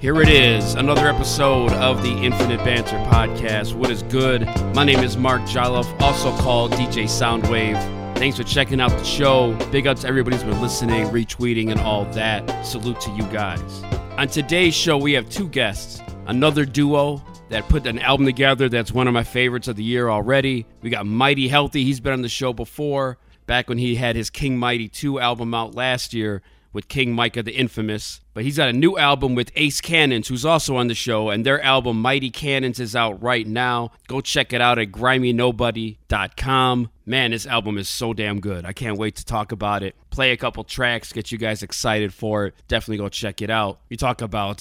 Here it is, another episode of the Infinite Banter Podcast. What is good? My name is Mark Jolloff, also called DJ Soundwave. Thanks for checking out the show. Big up to everybody who's been listening, retweeting, and all that. Salute to you guys. On today's show, we have two guests. Another duo that put an album together that's one of my favorites of the year already. We got Mighty Healthy. He's been on the show before, back when he had his King Mighty 2 album out last year with King Micah the Infamous. But he's got a new album with Ace Cannons, who's also on the show, and their album Mighty Cannons is out right now. Go check it out at grimynobody.com. Man, this album is so damn good. I can't wait to talk about it. Play a couple tracks, get you guys excited for it. Definitely go check it out. You talk about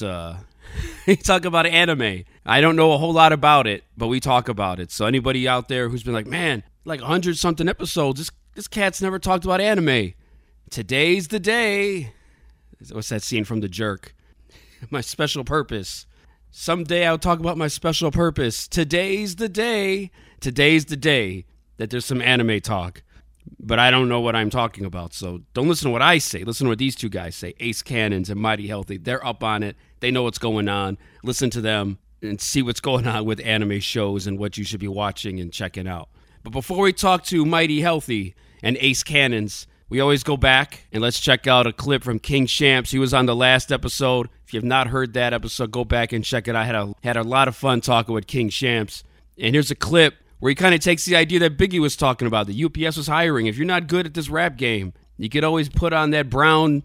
anime. I don't know a whole lot about it, but we talk about it. So anybody out there who's been like, man, like 100-something episodes, this cat's never talked about anime. Today's the day. What's that scene from The Jerk? My special purpose. Someday I'll talk about my special purpose. Today's the day. Today's the day that there's some anime talk. But I don't know what I'm talking about, so don't listen to what I say. Listen to what these two guys say, Ace Cannons and Mighty Healthy. They're up on it. They know what's going on. Listen to them and see what's going on with anime shows and what you should be watching and checking out. But before we talk to Mighty Healthy and Ace Cannons, we always go back and let's check out a clip from King Shamps. He was on the last episode. If you have not heard that episode, go back and check it out. I had a lot of fun talking with King Shamps. And here's a clip where he kind of takes the idea that Biggie was talking about, that UPS was hiring. If you're not good at this rap game, you could always put on that brown,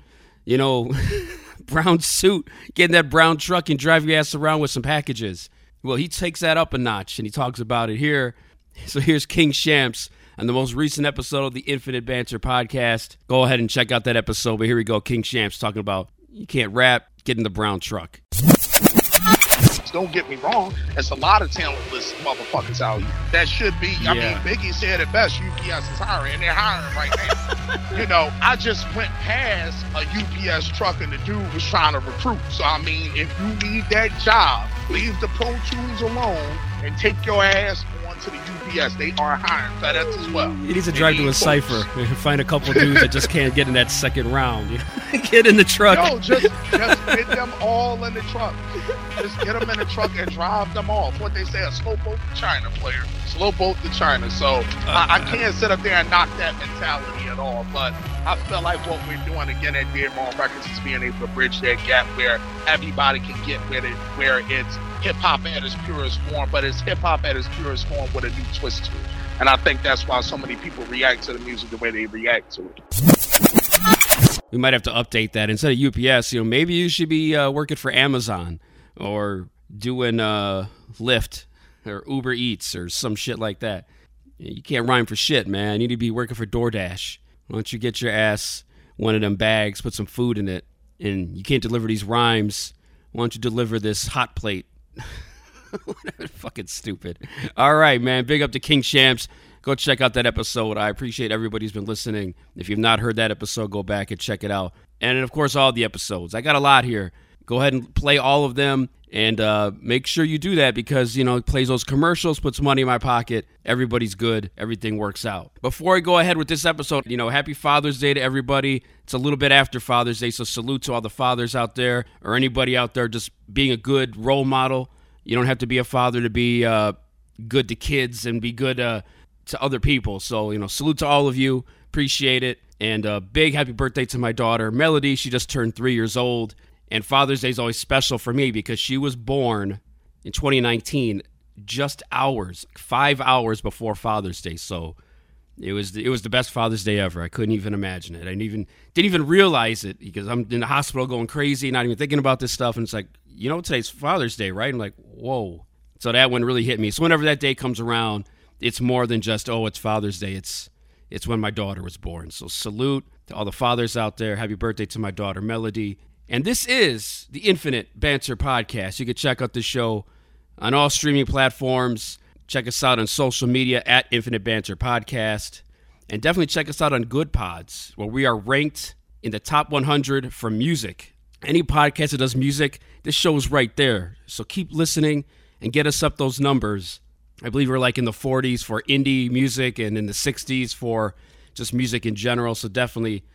brown suit, get in that brown truck and drive your ass around with some packages. Well, he takes that up a notch and he talks about it here. So here's King Shamps on the most recent episode of the Infinite Banter Podcast. Go ahead and check out that episode. But here we go, King Shamps talking about you can't rap, get in the brown truck. Don't get me wrong, there's a lot of talentless motherfuckers out here. That should be, I mean, Biggie said it best, UPS is hiring, and they're hiring right now. I just went past a UPS truck and the dude was trying to recruit. So, I mean, if you need that job, leave the Pro Tools alone and take your ass on to the UPS. They are hiring FedEx as well. He needs to drive to a cypher and find a couple dudes that just can't get in that second round. Get in the truck. No, just get them all in the truck. Just get them in the truck and drive them off. What they say, a slow boat to China player. Slow boat to China. So I can't sit up there and knock that mentality at all. But I feel like what we're doing again at Dead Wrong Records is being able to bridge that gap where everybody can get with it, where it's hip-hop at its purest form, but it's hip-hop at its purest form with a new twist to it. And I think that's why so many people react to the music the way they react to it. We might have to update that. Instead of UPS, maybe you should be working for Amazon or doing Lyft or Uber Eats or some shit like that. You can't rhyme for shit, man. You need to be working for DoorDash. Why don't you get your ass one of them bags, put some food in it, and you can't deliver these rhymes. Why don't you deliver this hot plate? Fucking stupid. All right, man. Big up to King Shamps. Go check out that episode. I appreciate everybody who's been listening. If you've not heard that episode, go back and check it out. And, of course, all the episodes. I got a lot here. Go ahead and play all of them. And make sure you do that because, it plays those commercials, puts money in my pocket. Everybody's good. Everything works out. Before I go ahead with this episode, happy Father's Day to everybody. It's a little bit after Father's Day, so salute to all the fathers out there or anybody out there just being a good role model. You don't have to be a father to be good to kids and be good to other people. So, salute to all of you. Appreciate it. And a big happy birthday to my daughter, Melody. She just turned 3 years old. And Father's Day is always special for me because she was born in 2019, just 5 hours before Father's Day. So it was the best Father's Day ever. I couldn't even imagine it. I didn't even realize it because I'm in the hospital going crazy, not even thinking about this stuff. And it's like, today's Father's Day, right? I'm like, whoa. So that one really hit me. So whenever that day comes around, it's more than just, it's Father's Day. It's when my daughter was born. So salute to all the fathers out there. Happy birthday to my daughter, Melody. And this is the Infinite Banter Podcast. You can check out the show on all streaming platforms. Check us out on social media at Infinite Banter Podcast. And definitely check us out on Good Pods, where we are ranked in the top 100 for music. Any podcast that does music, this show is right there. So keep listening and get us up those numbers. I believe we're like in the 40s for indie music and in the 60s for just music in general. So definitely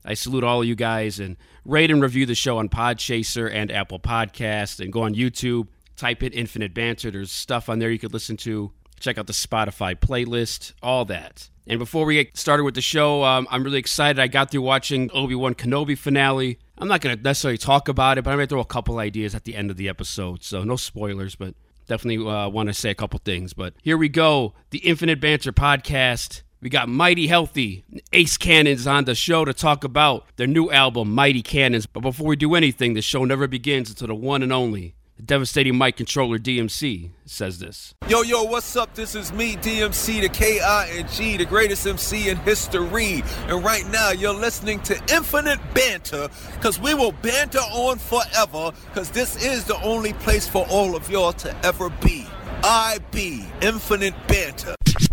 I salute all of you guys, and rate and review the show on Podchaser and Apple Podcasts, and go on YouTube, type in Infinite Banter. There's stuff on there you could listen to. Check out the Spotify playlist, all that. And before we get started with the show, I'm really excited. I got through watching Obi-Wan Kenobi finale. I'm not going to necessarily talk about it, but I'm going to throw a couple ideas at the end of the episode. So no spoilers, but definitely want to say a couple things. But here we go. The Infinite Banter podcast. We got Mighty Healthy, Ace Cannons on the show to talk about their new album, Mighty Cannons. But before we do anything, the show never begins until the one and only, the devastating mic controller DMC says this. Yo, what's up? This is me, DMC, the K-I-N-G, the greatest MC in history. And right now, you're listening to Infinite Banter, because we will banter on forever, because this is the only place for all of y'all to ever be. I be Infinite Banter.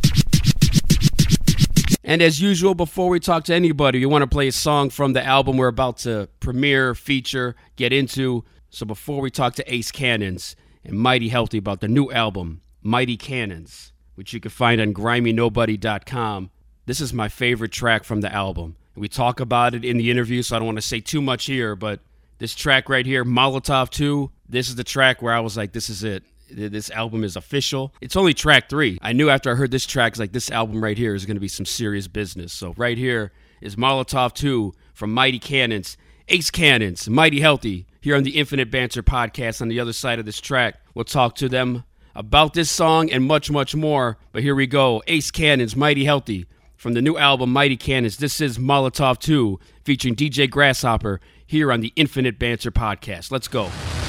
And as usual, before we talk to anybody, you want to play a song from the album we're about to premiere, feature, get into. So before we talk to Ace Cannons and Mighty Healthy about the new album, Mighty Cannons, which you can find on grimynobody.com, this is my favorite track from the album. We talk about it in the interview, so I don't want to say too much here, but this track right here, Molotov 2, this is the track where I was like, this is it. This album is official. It's only track 3. I knew after I heard this track, like this album right here is going to be some serious business. So right here is Molotov 2 from Mighty Cannons, Ace Cannons, Mighty Healthy, here on the Infinite Banter podcast. On the other side of this track, we'll talk to them about this song and much, much more. But here we go. Ace Cannons, Mighty Healthy, from the new album Mighty Cannons. This is Molotov 2 featuring DJ Grasshopper here on the Infinite Banter podcast. Let's go.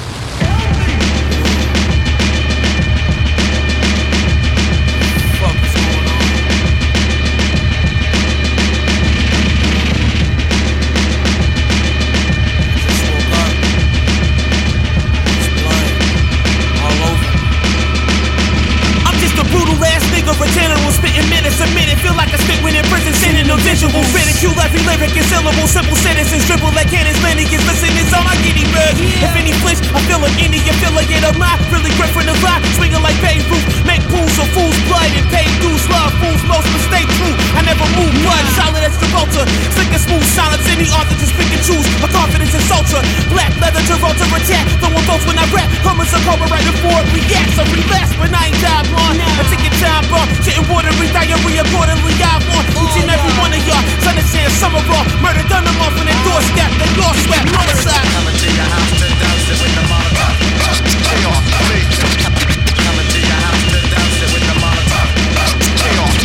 A general spitting minutes a minute, feel like a stick when in prison, sending no visual, ridicule every lyric and syllable, simple citizens dribble like cannons, landing is listening, it's all my giddy bird. If any flinch, I feel an Indian affiliate of mine, really gripping the vibe, swinging like Beirut, make pools of fools blood and pay dues, love fools most, but stay true. I never move blood, solid as Travolta, slick and smooth silence, any author just pick and choose. My confidence is ultra, black leather Travolta attack, throwing votes when I rap, hummers a cobra right before it reacts. I relax, but I ain't died on. I take your time, bro. Shitting watery diarrhea accordingly. I want each and every one of y'all. Sun and sand, summer raw. Murder done them off on their doorstep. They all sweat. Homicide. Coming to your house to dance it with the Molotov. Chaos, coming to your house to dance it with the Molotov. Chaos,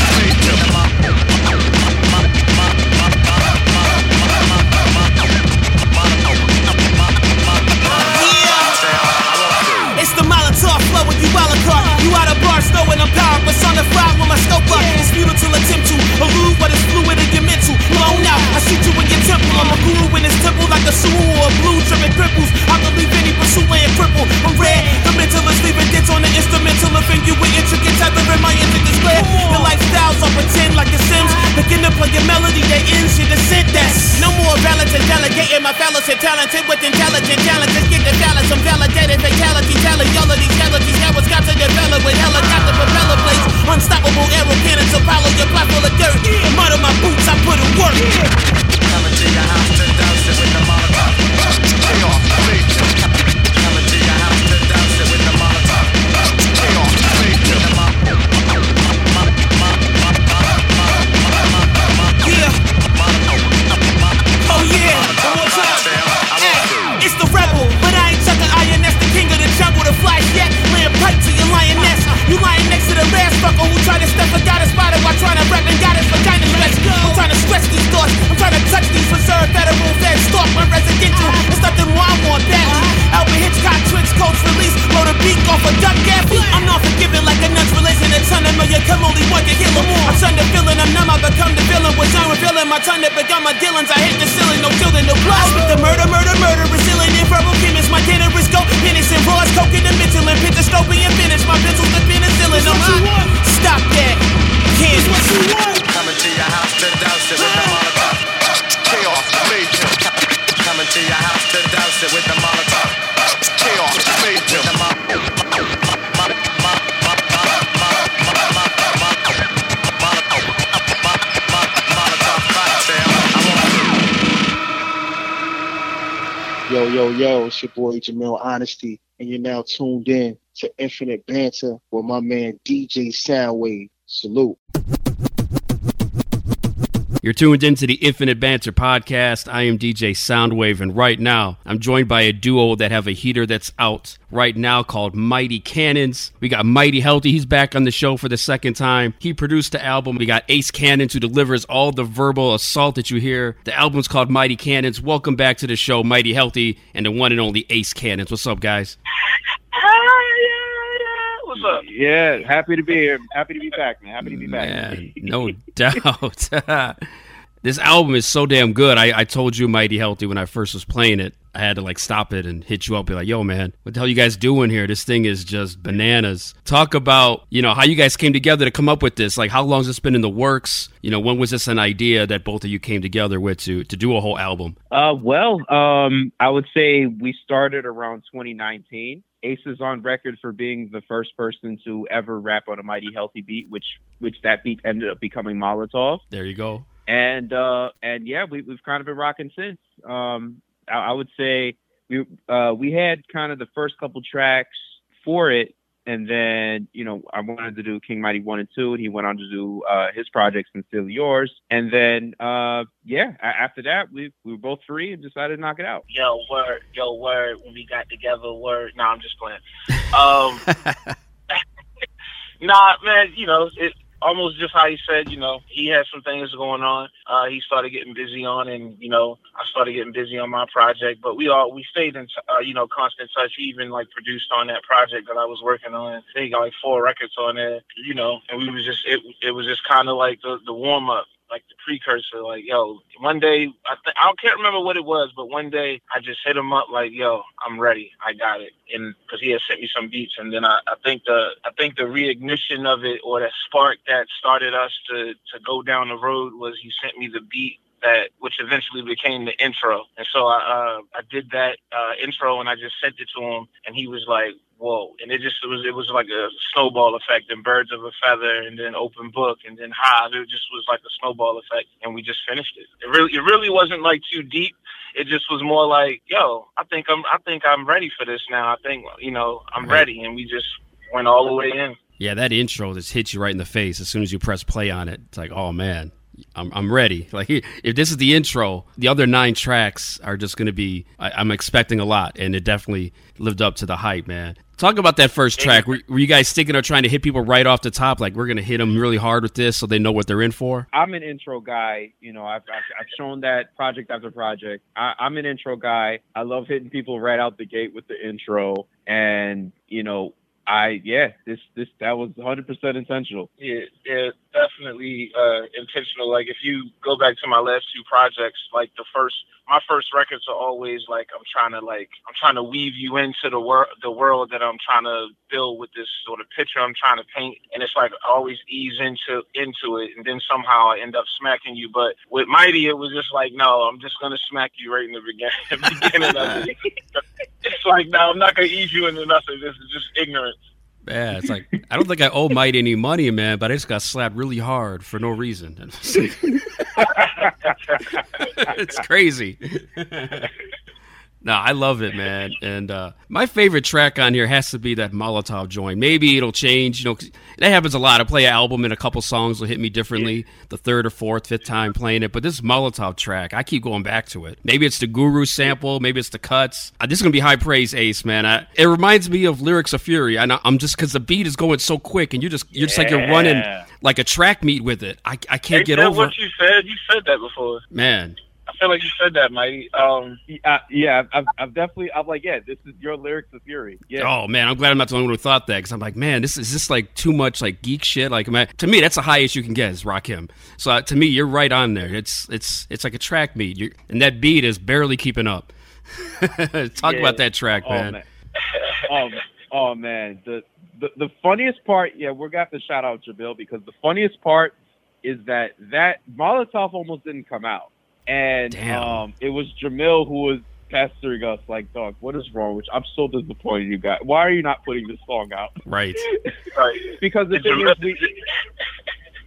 it's the Molotov flow with you Molotov. You out of bars, knowing I'm power, but on the fire with my scope up. It's futile to attempt to elude what is fluid in your mental. Blown out, I shoot you in your temple. I'm a guru in this temple like a sumo or a blue tripping cripples. I'll leave any pursuit and cripple. I'm red, the mentalist leaving dents on the instrumental. Offend you with intricate tether in my intricate square. Your lifestyles are pretend like the Sims. Begin to play your melody, they ends your descent. That's no more valid and delegating my fellows and talented with intelligent talent. Just get the balance, I'm validated, fatality. All of these melodies, now it's got to develop with helicopter propeller blades, unstoppable arrow cannons, Apollo, your block full of dirt. Mud on my boots, I put in work. coming to your house to dance it with the Molotov. Chaos, coming to your house to dance it with the Molotov. Chaos, yeah. Oh yeah. One more time. Hey, it's the rebel, but I ain't Chuck Iron. That's the king of the jungle, the fly yak, laying pipe to your lioness. You lying next to the last fucker who tried to step a goddess spider while trying to rap and got his vagina stretched. I'm trying to stretch these thoughts, I'm trying to touch these reserved federal feds. Stalk my residential, it's nothing more I want back. Albert Hitchcock, Twitch, Coach release, load a beat off a duck gaffy. I'm not forgiving like a nun's religion. A ton of million, come only one can heal them. I turn the feeling, I'm numb, I become the villain. Was I'm revealing my tongue to become my dealings. I hit the ceiling, no children, no blood. I speak the murder, resilient and verbal chemist. My dinner is go, Penix and Ross, coke in the mental and picture scoping and finish. My pencils the penicillin. Stop that. Can't what you want. coming to your house to dance it with the Molotov. Chaos, coming to your house to dance it with the Molotov. Chaos, Yo, it's your boy Jamil Honesty, and you're now tuned in to Infinite Banter with my man DJ Soundwave. Salute. You're tuned into the Infinite Banter podcast. I am DJ Soundwave, and right now I'm joined by a duo that have a heater that's out right now called Mighty Cannons. We got Mighty Healthy. He's back on the show for the second time. He produced the album. We got Ace Cannons, who delivers all the verbal assault that you hear. The album's called Mighty Cannons. Welcome back to the show, Mighty Healthy, and the one and only Ace Cannons. What's up, guys? What's up? Yeah, happy to be here. Happy to be back, man. Happy to be back. Man, no doubt. This album is so damn good. I told you, Mighty Healthy, when I first was playing it, I had to stop it and hit you up, be like, yo, man, what the hell you guys doing here? This thing is just bananas. Talk about, how you guys came together to come up with this. Like, how long has this been in the works? When was this an idea that both of you came together with to do a whole album? I would say we started around 2019. Ace is on record for being the first person to ever rap on a Mighty Healthy beat, which that beat ended up becoming Molotov. There you go. And yeah, we've kind of been rocking since. I would say we had kind of the first couple tracks for it, and then I wanted to do King Mighty 1 and 2, and he went on to do his projects and Still Yours, and then after that we were both free and decided to knock it out. Yo, word. When we got together, word. Nah, I'm just playing. Nah, man. It almost just how he said. He had some things going on. He started getting busy on, and I started getting busy on my project. But we stayed in constant touch. He even produced on that project that I was working on. They got 4 records on there. And we was just it was just kind of like the warm up. Like the precursor, one day, I can't remember what it was, but one day I just hit him up yo, I'm ready. I got it. And cause he had sent me some beats. And then I think the reignition of it, or that spark that started us to go down the road, was he sent me the beat which eventually became the intro. And so I did that intro and I just sent it to him, and he was like, whoa. And it was like a snowball effect, and Birds of a Feather, and then Open Book, and then Hive. It just was like a snowball effect, and we just finished it. It really wasn't too deep. It just was more like, yo, I think I'm ready for this now. I think, I'm ready. And we just went all the way in. Yeah, that intro just hits you right in the face as soon as you press play on it. It's like, oh man, I'm ready. If this is the intro, the other 9 tracks are just going to be, I'm expecting a lot, and it definitely lived up to the hype, man. Talk about that first track. Were you guys thinking of trying to hit people right off the top? Like, we're going to hit them really hard with this so they know what they're in for? I'm an intro guy. I've shown that project after project. I'm an intro guy. I love hitting people right out the gate with the intro. And, that was 100% intentional. Yeah, definitely intentional. Like, if you go back to my last 2 projects, my first records are always I'm trying to weave you into the world that I'm trying to build with this sort of picture I'm trying to paint, and it's I always ease into it, and then somehow I end up smacking you. But with Mighty, it was just no, I'm just gonna smack you right in the beginning of it. It's no, I'm not gonna ease you into nothing. This is just ignorance. Yeah, it's I don't think I owe Mighty any money, man, but I just got slapped really hard for no reason. It's crazy. No, I love it, man. And my favorite track on here has to be that Molotov joint. Maybe it'll change. That happens a lot. I play an album and a couple songs will hit me differently the 3rd or 4th, 5th time playing it. But this Molotov track, I keep going back to it. Maybe it's the Guru sample. Maybe it's the cuts. This is going to be high praise, Ace, man. It reminds me of Lyrics of Fury. I'm just, because the beat is going so quick, and you're running like a track meet with it. I can't get over what you said. You said that before. Man. I feel like you said that, Mighty. Yeah, I've definitely, this is your Lyrics of Fury. Yeah. Oh man, I'm glad I'm not the only one who thought that, because I'm like, man, is this too much geek shit? To me, that's the highest you can get is Rakim. So to me, you're right on there. It's like a track meet, and that beat is barely keeping up. Talk about that track, man. Oh man, the funniest part, we're gonna have to shout out Jamil, because the funniest part is that Molotov almost didn't come out. And it was Jamil who was pestering us dog, what is wrong with you? I'm so disappointed you guys. Why are you not putting this song out? Right. Because the thing is,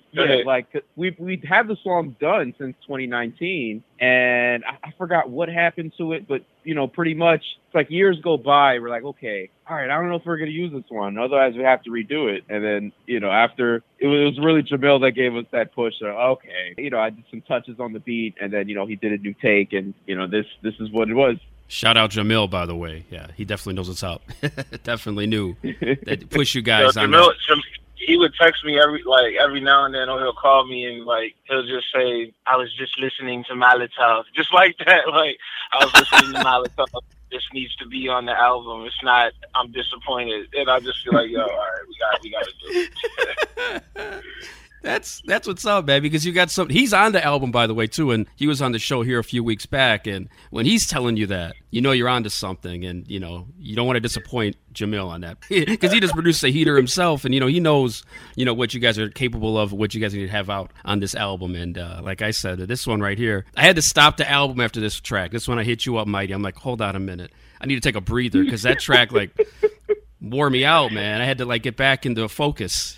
Yeah, like we had the song done since 2019, and I forgot what happened to it, but pretty much it's like years go by. We're like, okay, all right, I don't know if we're gonna use this one, otherwise we have to redo it. And then after it was really Jamil that gave us that push. So, okay, I did some touches on the beat, and then he did a new take, and this is what it was. Shout out Jamil, by the way. Yeah, he definitely knows what's up. Definitely knew that push you guys on that. He would text me every now and then, or he'll call me and he'll just say, "I was just listening to Molotov," just like that. Like, I was listening to Molotov. This needs to be on the album. It's not. I'm disappointed, and I just feel like, yo, all right, we got to do it. That's what's up, man, because you got some. He's on the album, by the way, too, and he was on the show here a few weeks back. And when he's telling you that, you're onto something, and you don't want to disappoint Jamil on that, because he just produced a heater himself, and he knows what you guys are capable of, what you guys need to have out on this album. And like I said, this one right here, I had to stop the album after this track. This one I hit you up, Mighty. I'm like, hold on a minute, I need to take a breather, because that track wore me out, man. I had to get back into focus.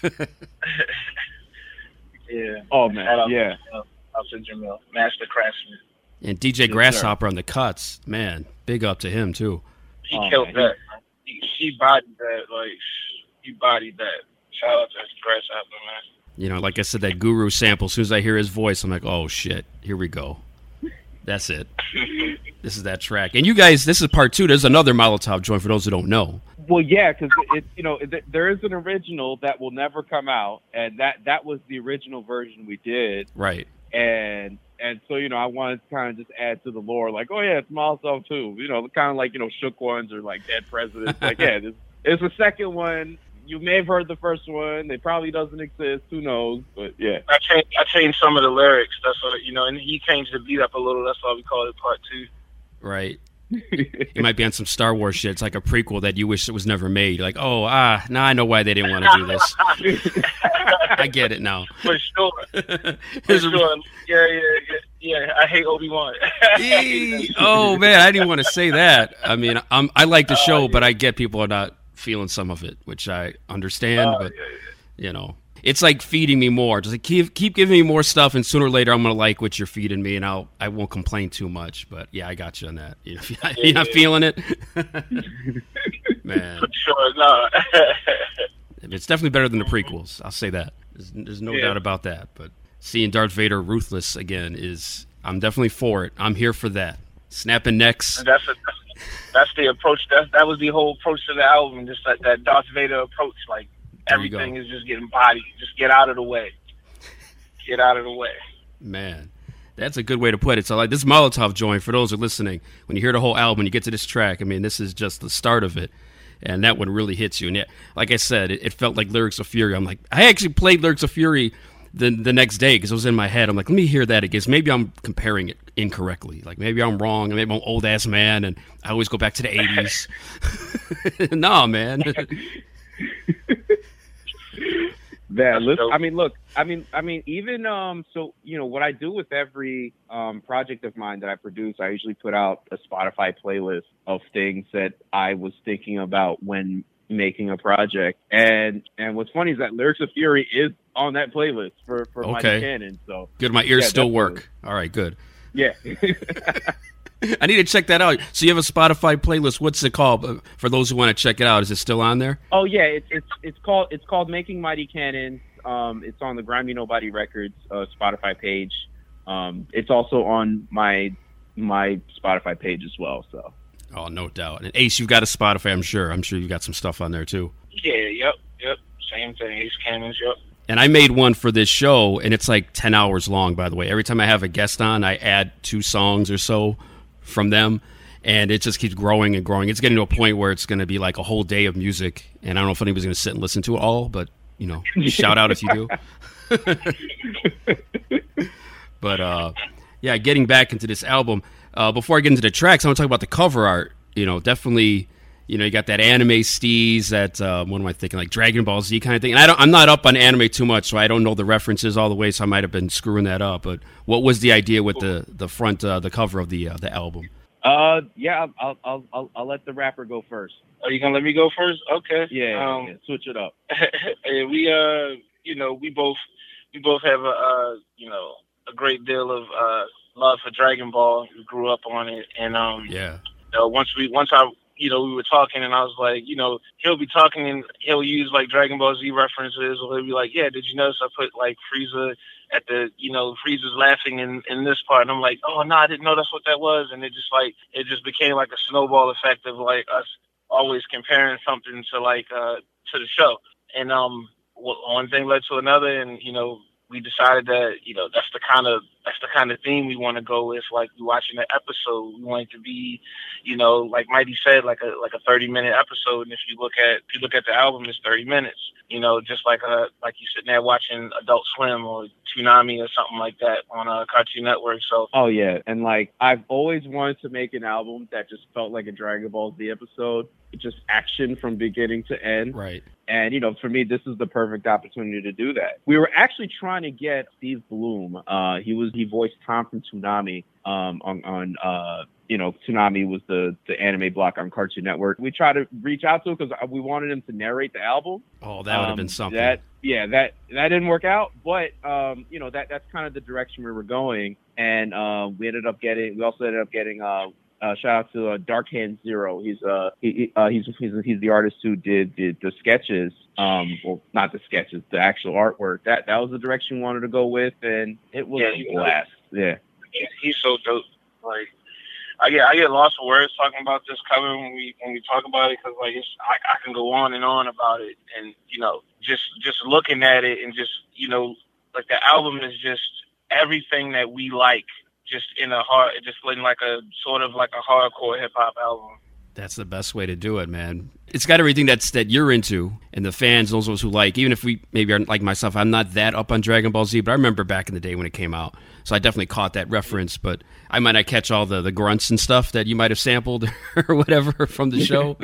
Yeah. Oh man. Yeah. Up to Jamil, master craftsman. And DJ Grasshopper on the cuts, man. Big up to him too. He killed that. He bodied that. He bodied that. Shout out to Grasshopper, man. Like I said, that Guru sample. As soon as I hear his voice, I'm like, oh shit, here we go. That's it. This is that track. And you guys, this is part 2. There's another Molotov joint for those who don't know. Well, yeah, because there is an original that will never come out, and that was the original version we did. Right. And so I wanted to kind of just add to the lore, like, oh yeah, it's Molotov too. Kind of like Shook Ones or like Dead Presidents. Like, yeah, it's the second one. You may have heard the first one. It probably doesn't exist. Who knows? But yeah, I changed some of the lyrics. That's what and he changed the beat up a little. That's why we call it part 2. Right. It might be on some Star Wars shit. It's like a prequel that you wish it was never made. Like, now I know why they didn't want to do this. I get it now. For sure. For sure. Yeah. I hate Obi-Wan. Oh man, I didn't want to say that. I mean, I like the show, but I get people are not feeling some of it, which I understand. But it's like feeding me more. Just keep giving me more stuff, and sooner or later I'm gonna like what you're feeding me, and I won't complain too much. But yeah, I got you on that. You're not feeling it, man. For sure, no. It's definitely better than the prequels. I'll say that. There's no doubt about that. But seeing Darth Vader ruthless again I'm definitely for it. I'm here for that. Snapping necks. And that's the approach. That was the whole approach to the album. Just that Darth Vader approach, like. Everything is just getting bodied. Just get out of the way. Get out of the way. Man, that's a good way to put it. So, like this Molotov joint, for those who are listening, when you hear the whole album, you get to this track. I mean, this is just the start of it, and that one really hits you. And like I said, it felt like Lyrics of Fury. I'm like, I actually played Lyrics of Fury the next day because it was in my head. I'm like, let me hear that again. Maybe I'm comparing it incorrectly. Like maybe I'm wrong, and maybe I'm an old ass man, and I always go back to the '80s. No, man. Yeah, listen, I mean, even so, what I do with every project of mine that I produce, I usually put out a Spotify playlist of things that I was thinking about when making a project. And what's funny is that Lyrics of Fury is on that playlist for Mighty Cannon. So good, my ears still work. All right, good. Yeah. I need to check that out. So you have a Spotify playlist. What's it called? For those who want to check it out, is it still on there? Oh yeah, it's called Making Mighty Cannon. It's on the Grime Me Nobody Records Spotify page. It's also on my Spotify page as well. So. Oh, no doubt. And Ace, you've got a Spotify. I'm sure you've got some stuff on there too. Yeah. Yep. Same thing. Ace Cannons. Yep. And I made one for this show, and it's like 10 hours long. By the way, every time I have a guest on, I add 2 songs or so from them, and it just keeps growing and growing. It's getting to a point where it's going to be like a whole day of music, and I don't know if anybody's going to sit and listen to it all, but shout out if you do. But yeah, getting back into this album, before I get into the tracks, I want to talk about the cover art. Definitely, you got that anime steez, that what am I thinking, like Dragon Ball Z kind of thing. And I'm not up on anime too much, so I don't know the references all the way, so I might have been screwing that up. But what was the idea with the front, the cover of the album? Yeah, I'll let the rapper go first. Are you gonna let me go first? Okay. Yeah, switch it up. We both have a great deal of love for Dragon Ball. We grew up on it, and Yeah. we were talking, and I was like, he'll be talking and he'll use like Dragon Ball Z references, or he'll be like, yeah, did you notice I put like Frieza at the, Frieza's laughing in this part, and I'm like, oh no, I didn't know that's what that was, and it just became like a snowball effect of like us always comparing something to like to the show, and one thing led to another, and we decided that that's the kind of theme we want to go with. Like, we watching the episode, we want it to be, like Mighty said, like a 30-minute episode. And if you look at the album, it's 30 minutes. Just like you sitting there watching Adult Swim or Toonami or something like that on a Cartoon Network. So. Oh yeah, and like I've always wanted to make an album that just felt like a Dragon Ball Z episode, just action from beginning to end. Right. And, for me, this is the perfect opportunity to do that. We were actually trying to get Steve Bloom. He voiced Tom from Toonami on Toonami was the anime block on Cartoon Network. We tried to reach out to him because we wanted him to narrate the album. Oh, that would have been something. That didn't work out. But, that's kind of the direction we were going. And we also ended up getting shout out to Dark Hand Zero. He's the artist who did the sketches. Well, not the sketches, the actual artwork. That was the direction we wanted to go with, and it was a blast. Yeah, he's so dope. Like, I get lost for words talking about this cover when we talk about it, because like I can go on and on about it, and just looking at it, and just like the album is just everything that we like. Just in like a sort of like a hardcore hip hop album. That's the best way to do it, man. It's got everything that you're into, and the fans, those of us who like. Even if we maybe aren't like myself, I'm not that up on Dragon Ball Z, but I remember back in the day when it came out, so I definitely caught that reference. But I might not catch all the grunts and stuff that you might have sampled or whatever from the show.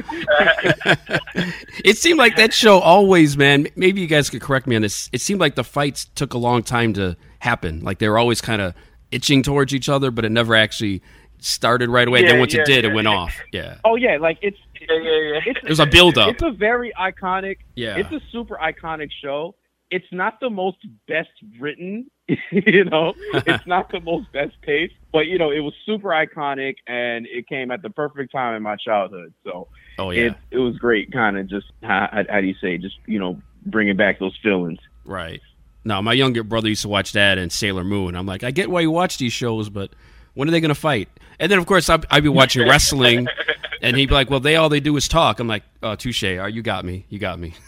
It seemed like that show always, man. Maybe you guys could correct me on this. It seemed like the fights took a long time to happen. Like they were always kind of itching towards each other, but it never actually started right away. Then once it did, it went off. Yeah. Oh yeah, like it's it was a build up. It's a very iconic. Yeah. It's a super iconic show. It's not the most best written, It's not the most best paced, but it was super iconic, and it came at the perfect time in my childhood. So it was great. Kind of just how do you say? Just bringing back those feelings. Right. No, my younger brother used to watch that and Sailor Moon. I'm like, I get why you watch these shows, but when are they going to fight? And then, of course, I'd be watching wrestling, and he'd be like, well, all they do is talk. I'm like, oh, touche. You got me. You got me.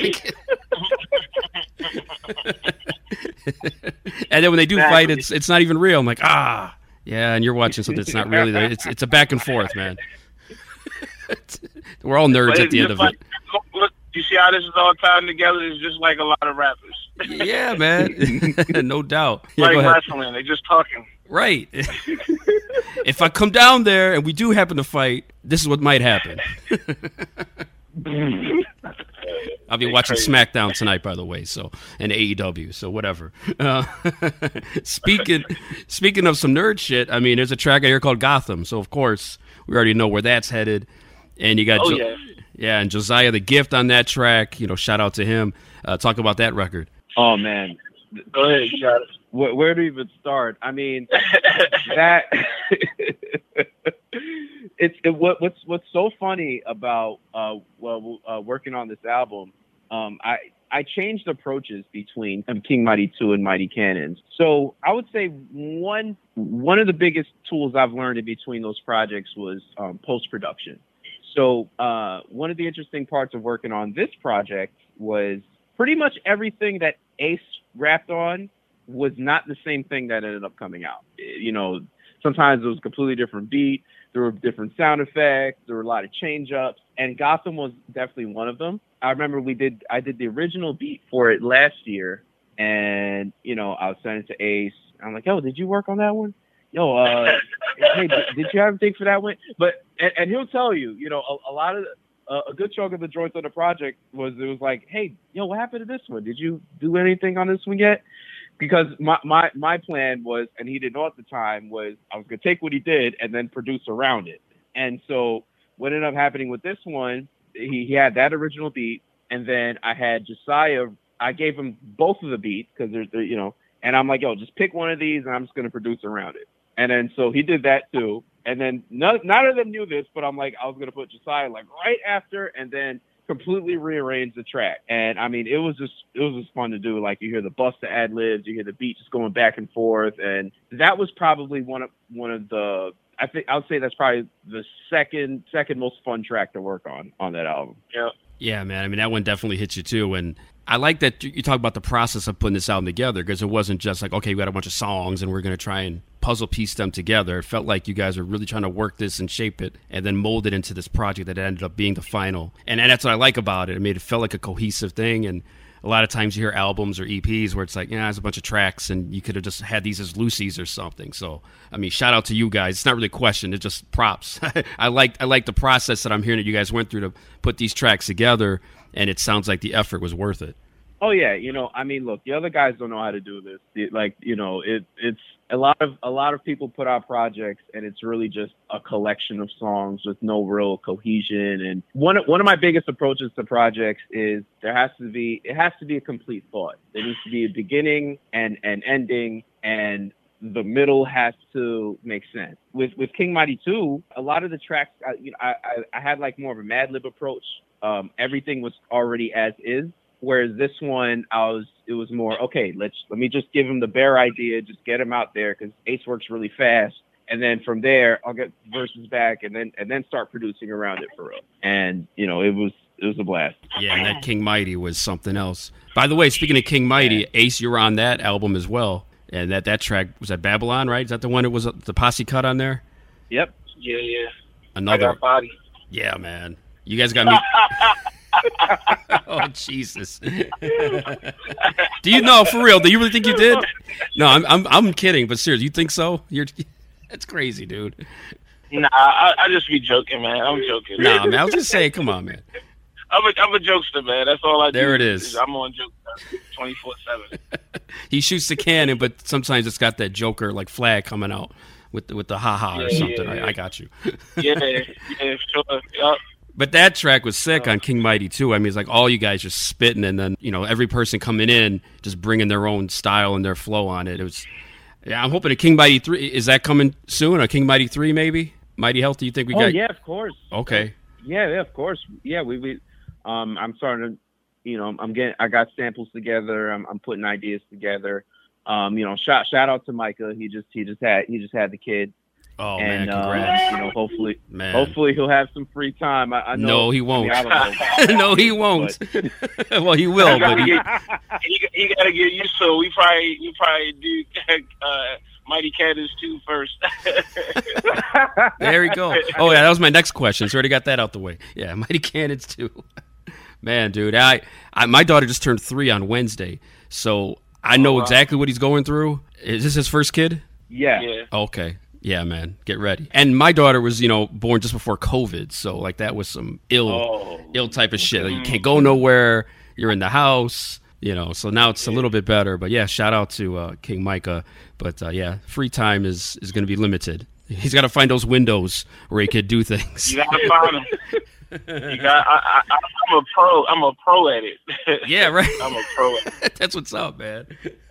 And then when they do fight, it's not even real. I'm like, yeah, and you're watching something that's not really there. It's a back and forth, man. We're all nerds at the end of it. Look, you see how this is all tied together? It's just like a lot of rappers. Yeah, man. No doubt. Like wrestling, they're just talking. Right. If I come down there and we do happen to fight, this is what might happen. I'll be watching SmackDown tonight, by the way, and AEW, so whatever. Speaking of some nerd shit, I mean, there's a track out here called Gotham, so of course we already know where that's headed. And you got and Josiah the Gift on that track. Shout out to him. Talk about that record. Oh man, go ahead, you got it. Where to even start? I mean, that what's so funny about working on this album. I changed approaches between King Mighty 2 and Mighty Cannons. So I would say one of the biggest tools I've learned in between those projects was post-production. So one of the interesting parts of working on this project was pretty much everything that Ace rapped on was not the same thing that ended up coming out. Sometimes it was a completely different beat. There were different sound effects. There were a lot of change-ups. And Gotham was definitely one of them. I remember I did the original beat for it last year. And, I was sending it to Ace. I'm like, yo, did you work on that one? Yo, hey, did you have anything for that one? But, and he'll tell you, a lot of, a good chunk of the joints on the project was like, hey, yo, what happened to this one? Did you do anything on this one yet? Because my plan was, and he didn't know at the time, was I was going to take what he did and then produce around it. And so what ended up happening with this one, he had that original beat, and then I had Josiah I gave him both of the beats because they're, and I'm like, yo, just pick one of these and I'm just going to produce around it. And then so he did that too. And then none of them knew this, but I'm like, I was going to put Josiah like right after and then completely rearrange the track. And I mean, it was just fun to do. Like you hear the Busta ad-libs, you hear the beat just going back and forth. And that was probably one of the, I would say that's probably the second most fun track to work on that album. Yeah. Yeah, man. I mean, that one definitely hits you too. And I like that you talk about the process of putting this album together, because it wasn't just like, okay, we got a bunch of songs and we're going to try and puzzle piece them together. It felt like you guys are really trying to work this and shape it and then mold it into this project that ended up being the final. And that's what I like about it. I mean, it felt like a cohesive thing. And a lot of times you hear albums or EPs where it's like, there's a bunch of tracks and you could have just had these as loosies or something. So, I mean, shout out to you guys. It's not really a question. It's just props. I like the process that I'm hearing that you guys went through to put these tracks together, and it sounds like the effort was worth it. Oh yeah, I mean, look, the other guys don't know how to do this. It's a lot of people put out projects, and it's really just a collection of songs with no real cohesion. And one of my biggest approaches to projects is it has to be a complete thought. There needs to be a beginning and an ending, and the middle has to make sense. With King Mighty 2, a lot of the tracks, I had like more of a Mad Lib approach. Everything was already as is. Whereas this one, it was more, okay, let me just give him the bare idea, just get him out there, because Ace works really fast. And then from there, I'll get verses back and then start producing around it for real. And, it was a blast. Yeah, and that King Mighty was something else. By the way, speaking of King Mighty, Ace, you were on that album as well. And that track, was that Babylon, right? Is that the one that was the posse cut on there? Yep. Yeah. Another. I got body. Yeah, man. You guys got me. Oh, Jesus. Do you know, for real, do you really think you did? No, I'm kidding, but seriously, you think so? That's crazy, dude. Nah, I just be joking, man. I'm joking. Nah, man, I was just saying, come on, man. I'm a jokester, man. That's all I do. There it is. I'm on joke 24/7. He shoots the cannon, but sometimes it's got that Joker like flag coming out with the ha-ha or something. Yeah. I got you. yeah, sure. Yep. But that track was sick on King Mighty too. I mean, it's like all you guys just spitting, and then every person coming in just bringing their own style and their flow on it. It was, I'm hoping a King Mighty 3 is that coming soon? A King Mighty 3 maybe? Mighty Health? Do you think we got? Oh yeah, of course. Okay. Yeah, of course. Yeah, we I'm starting to, I got samples together. I'm putting ideas together. Shout out to Micah. He just had the kid. Oh, and, man, congrats. Hopefully he'll have some free time. I know. No, he won't. I mean, no, he won't. Well, he will, but he got to get used to it. We probably do Mighty Cannons 2 first. There you go. Oh, yeah, that was my next question. So I already got that out the way. Yeah, Mighty Cannons 2. Man, dude, my daughter just turned 3 on Wednesday, so I know exactly what he's going through. Is this his first kid? Yeah. Okay. Yeah, man, get ready. And my daughter was, born just before COVID, so like that was some ill type of shit. Like, you can't go nowhere. You're in the house, So now it's a little bit better. But yeah, shout out to King Micah. But yeah, free time is going to be limited. He's got to find those windows where he could do things. You got to find them. I'm a pro. I'm a pro at it. Yeah, right. I'm a pro at it. That's what's up, man.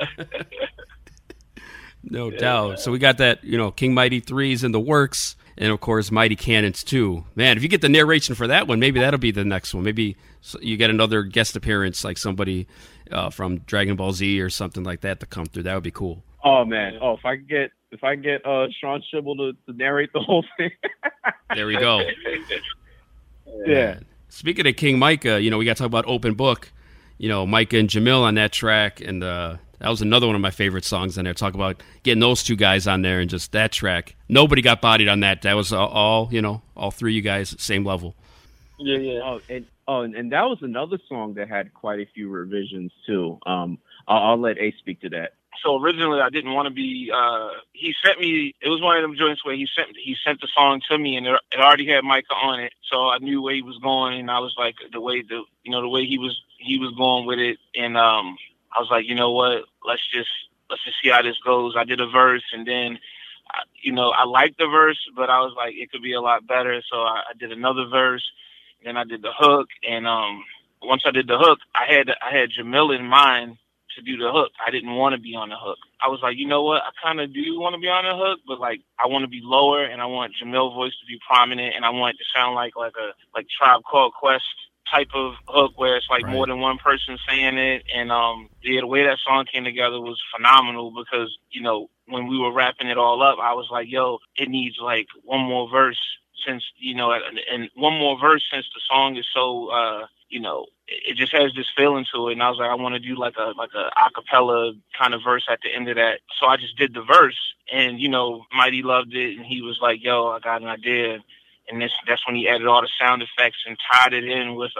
No doubt. So we got that, King Mighty 3's in the works, and of course Mighty Cannons 2. Man, if you get the narration for that one, maybe that'll be the next one. Maybe you get another guest appearance, like somebody from Dragon Ball Z or something like that to come through. That would be cool. Oh man. Oh, if I can get Sean Schibble to narrate the whole thing. There we go. Yeah. Speaking of King Micah, we got to talk about Open Book. Micah and Jamil on that track, and that was another one of my favorite songs on there. Talk about getting those two guys on there and just that track. Nobody got bodied on that. That was all three of you guys, same level. Yeah. And that was another song that had quite a few revisions too. I'll let Ace speak to that. So originally I didn't want to be, he sent me, it was one of them joints where he sent the song to me, and it already had Micah on it. So I knew where he was going, and I was like, the way he was going with it. And, I was like, you know what, let's just see how this goes. I did a verse, and then, I liked the verse, but I was like, it could be a lot better. So I did another verse, and then I did the hook, and, once I did the hook, I had Jamil in mind to do the hook. I didn't want to be on the hook. I was like, you know what? I kind of do want to be on the hook, but like I want to be lower, and I want Jamil's voice to be prominent, and I want it to sound like a Tribe Called Quest type of hook where it's like more than one person saying it. And the way that song came together was phenomenal because, you know, when we were wrapping it all up, I was like, yo, it needs like one more verse since, you know, and one more verse since the song is so, you know, it just has this feeling to it. And I was like, I want to do like a acapella kind of verse at the end of that. So I just did the verse, and, you know, Mighty loved it. And he was like, yo, I got an idea. And that's when he added all the sound effects and tied it in with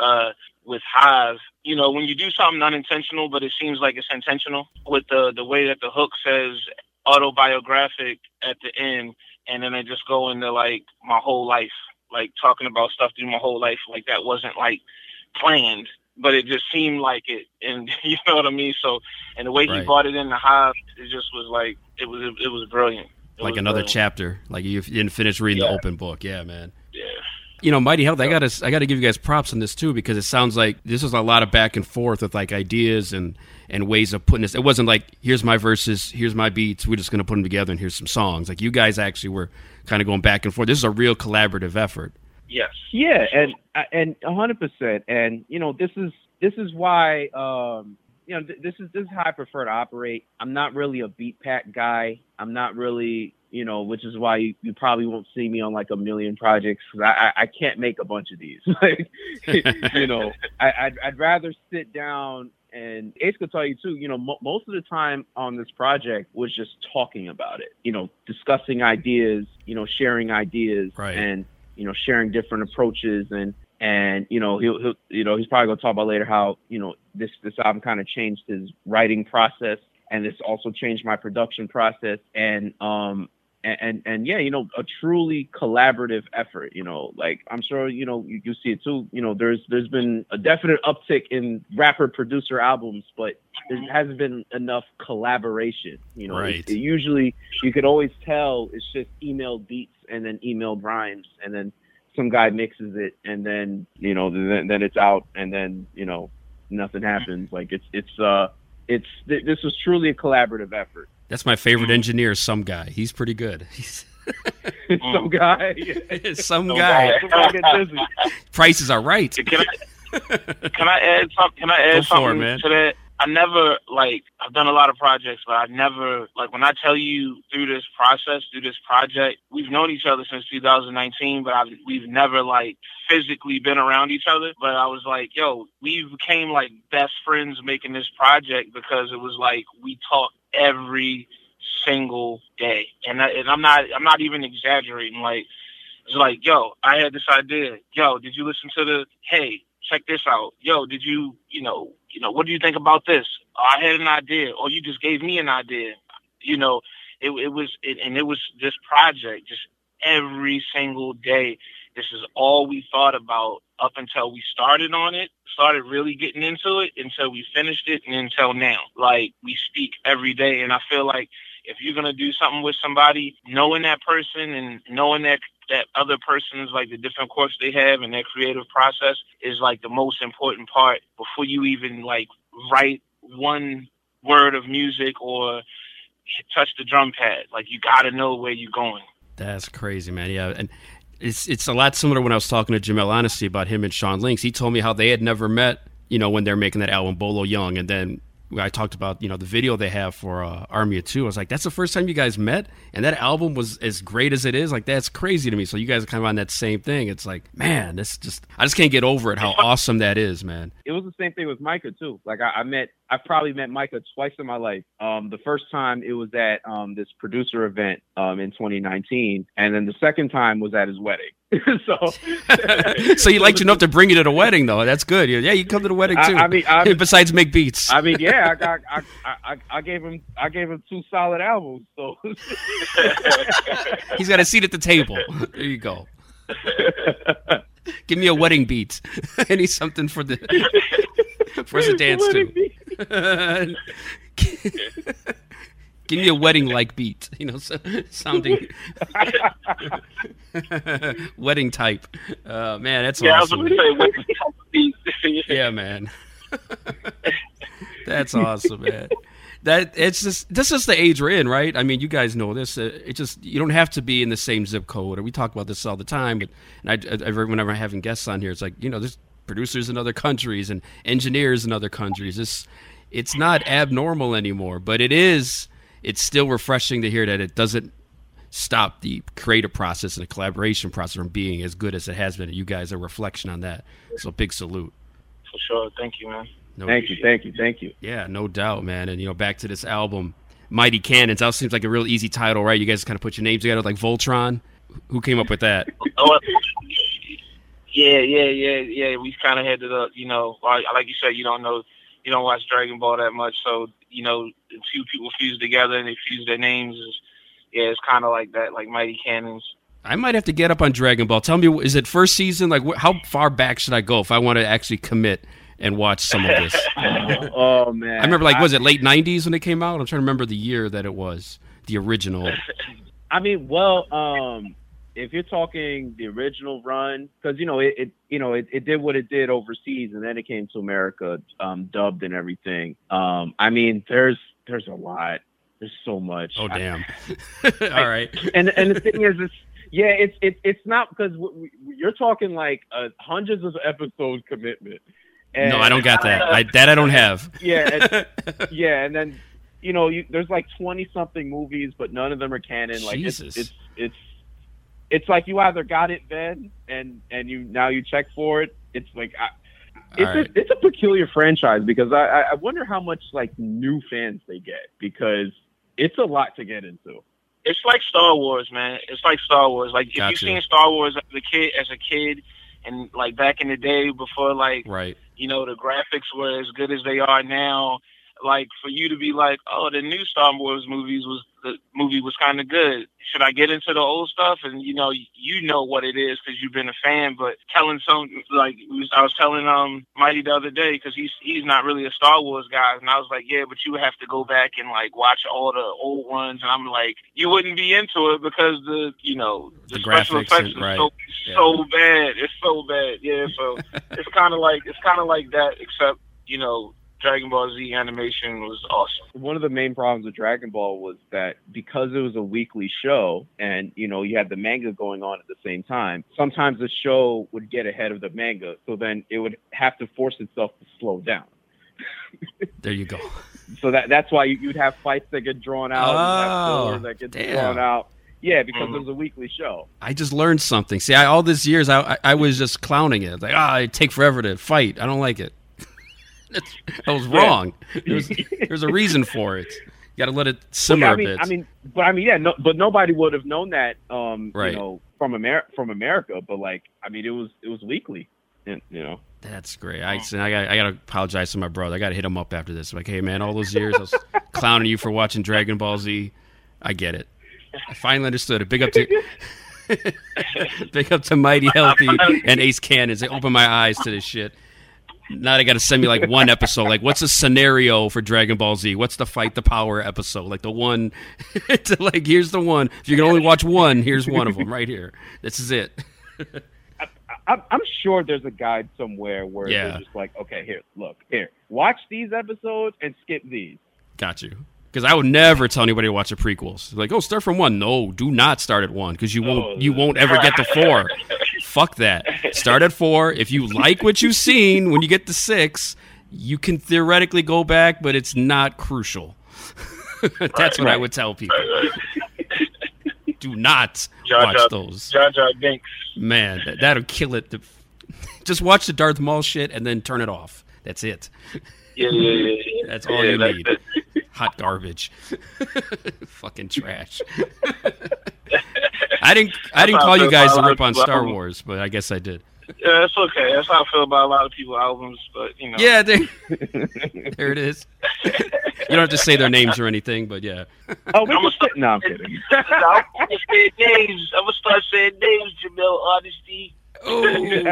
Hive. You know, when you do something unintentional, but it seems like it's intentional, with the way that the hook says autobiographic at the end, and then they just go into like my whole life, like talking about stuff through my whole life, like that wasn't like planned, but it just seemed like it, and you know what I mean. So, and the way he brought it in the Hive, it just was like it was brilliant. Like another chapter, like you didn't finish reading the open book. Yeah, man. Yeah. You know, Mighty Health, I gotta give you guys props on this too, because it sounds like this was a lot of back and forth with like ideas and ways of putting this. It wasn't like, here's my verses, here's my beats, we're just gonna put them together and here's some songs. Like you guys actually were kind of going back and forth. This is a real collaborative effort. Yes. Yeah, and 100%. And you know, this is why you know, this is how I prefer to operate. I'm not really a beat pack guy. I'm not really, you know, which is why you probably won't see me on like a million projects, because I can't make a bunch of these. Like, you know, I'd rather sit down, and Ace could tell you too, you know, most of the time on this project was just talking about it, you know, discussing ideas, you know, sharing ideas, and, you know, sharing different approaches, and you know, he'll you know, he's probably gonna talk about later how, you know, this album kind of changed his writing process, and this also changed my production process, and yeah, you know, a truly collaborative effort. You know, like I'm sure, you know, you see it too. You know, there's been a definite uptick in rapper producer albums, but there hasn't been enough collaboration. You know, it usually, you could always tell it's just emailed beats and then emailed rhymes, and then some guy mixes it, and then, you know, then it's out, and then, you know, nothing happens. Like this was truly a collaborative effort. That's my favorite engineer, Some Guy. He's pretty good. Some guy. Some guy. Prices are right. Can I add something to that? I never, like, I've done a lot of projects, but I've never, like, when I tell you through this project, we've known each other since 2019, but we've never, like, physically been around each other. But I was like, yo, we became, like, best friends making this project, because it was like we talked every single day. And I'm not even exaggerating. Like, it's like, yo, I had this idea. Yo, did you listen to hey, check this out. Yo, did you know, what do you think about this? Oh, I had an idea. Or you just gave me an idea. You know, it was this project just every single day. This is all we thought about up until we started on it, started really getting into it, until we finished it, and until now. Like, we speak every day. And I feel like if you're going to do something with somebody, knowing that person and knowing that other person's, like, the different quirks they have and their creative process is, like, the most important part before you even, like, write one word of music or touch the drum pad. Like, you got to know where you're going. That's crazy, man. Yeah, and it's a lot similar when I was talking to Jamel Honesty about him and Sean Links. He told me how they had never met, you know, when they're making that album Bolo Young, and then I talked about, you know, the video they have for Army of Two. I was like, that's the first time you guys met, and that album was as great as it is. Like, that's crazy to me. So you guys are kind of on that same thing. It's like, man, I just can't get over it, how awesome that is, man. It was the same thing with Micah too. Like, I've probably met Micah twice in my life. The first time it was at this producer event in 2019, and then the second time was at his wedding. So you liked enough to bring you to the wedding, though. That's good. Yeah, you come to the wedding too. I mean, besides make beats. I mean, yeah, I gave him 2 solid albums. So he's got a seat at the table. There you go. Give me a wedding beat. I need something for us to dance to. Give me a wedding-like beat, you know, sounding wedding type. Man, that's awesome. I was going to say wedding type beat. Yeah, man. That's awesome, man. That's just the age we're in, right? I mean, you guys know this. It just, you don't have to be in the same zip code. We talk about this all the time, but whenever I'm having guests on here, it's like, there's producers in other countries and engineers in other countries. It's not abnormal anymore, but it's still refreshing to hear that it doesn't stop the creative process and the collaboration process from being as good as it has been. And you guys are a reflection on that. So big salute. For sure. Thank you, man. Thank you. Yeah, no doubt, man. And, back to this album, Mighty Cannons. That seems like a real easy title, right? You guys kind of put your names together like Voltron. Who came up with that? Yeah. We kind of had to, like you said, you don't watch Dragon Ball that much. So, a few people fused together and they fused their names. It's kind of like that, like Mighty Cannons. I might have to get up on Dragon Ball. Tell me, is it first season? Like, how far back should I go if I want to actually commit and watch some of this? Oh, man. I remember, was it late 90s when it came out? I'm trying to remember the year that it was, the original. I mean, well, if you're talking the original run, because, it did what it did overseas, and then it came to America, dubbed and everything. I mean, there's a lot. There's so much. Oh, damn. All right. And the thing is, it's not because you're talking like hundreds of episodes commitment. And no, I don't got that. I don't have. Yeah, and then there's like 20-something movies, but none of them are canon. Like Jesus. It's like you either got it then, and you check for it. It's like it's a peculiar franchise because I wonder how much like new fans they get because it's a lot to get into. It's like Star Wars, man. It's like Star Wars. Like if you've seen Star Wars as a kid, and like back in the day before, like right. The graphics were as good as they are now. Like for you to be like, oh, the new Star Wars movie was kind of good. Should I get into the old stuff? And you know what it is because you've been a fan. But telling I was telling Mighty the other day because he's not really a Star Wars guy, and I was like, yeah, but you have to go back and like watch all the old ones. And I'm like, you wouldn't be into it because the special effects are so bad. It's so bad. Yeah, so it's kind of like that, except Dragon Ball Z animation was awesome. One of the main problems with Dragon Ball was that because it was a weekly show and, you had the manga going on at the same time, sometimes the show would get ahead of the manga. So then it would have to force itself to slow down. There you go. So that's why you'd have fights that get drawn out. Oh, that get drawn out. Yeah, because it was a weekly show. I just learned something. See, all these years, I was just clowning it. Like, it take forever to fight. I don't like it. I was wrong. There's a reason for it. You got to let it simmer a bit. But nobody would have known that, right. From America. But it was weekly, That's great. I got to apologize to my brother. I got to hit him up after this. Like, hey man, all those years I was clowning you for watching Dragon Ball Z. I get it. I finally understood it. Big up to Mighty Healthy and Ace Cannons. They opened my eyes to this shit. Now they got to send me like one episode. Like, what's a scenario for Dragon Ball Z? What's the Fight the Power episode? Like the one, here's the one. If you can only watch one, here's one of them right here. This is it. I'm sure there's a guide somewhere where they're just like, okay, here, watch these episodes and skip these. Got you. Because I would never tell anybody to watch the prequels. Like, start from 1. No, do not start at 1 because you won't ever get to 4. Fuck that. Start at 4. If you like what you've seen when you get to 6, you can theoretically go back, but it's not crucial. That's what I would tell people. Do not watch those. Jar Jar Binks. Man, that'll kill it. Just watch the Darth Maul shit and then turn it off. That's it. Yeah. That's all you need. Hot garbage. Fucking trash. I didn't call you guys to rip on Star Wars, but I guess I did. Yeah, it's okay. That's how I feel about a lot of people's albums, but Yeah, there it is. You don't have to say their names or anything, but yeah. Oh, no, I'm kidding. I'm gonna start saying names, Jamil Honesty. Oh,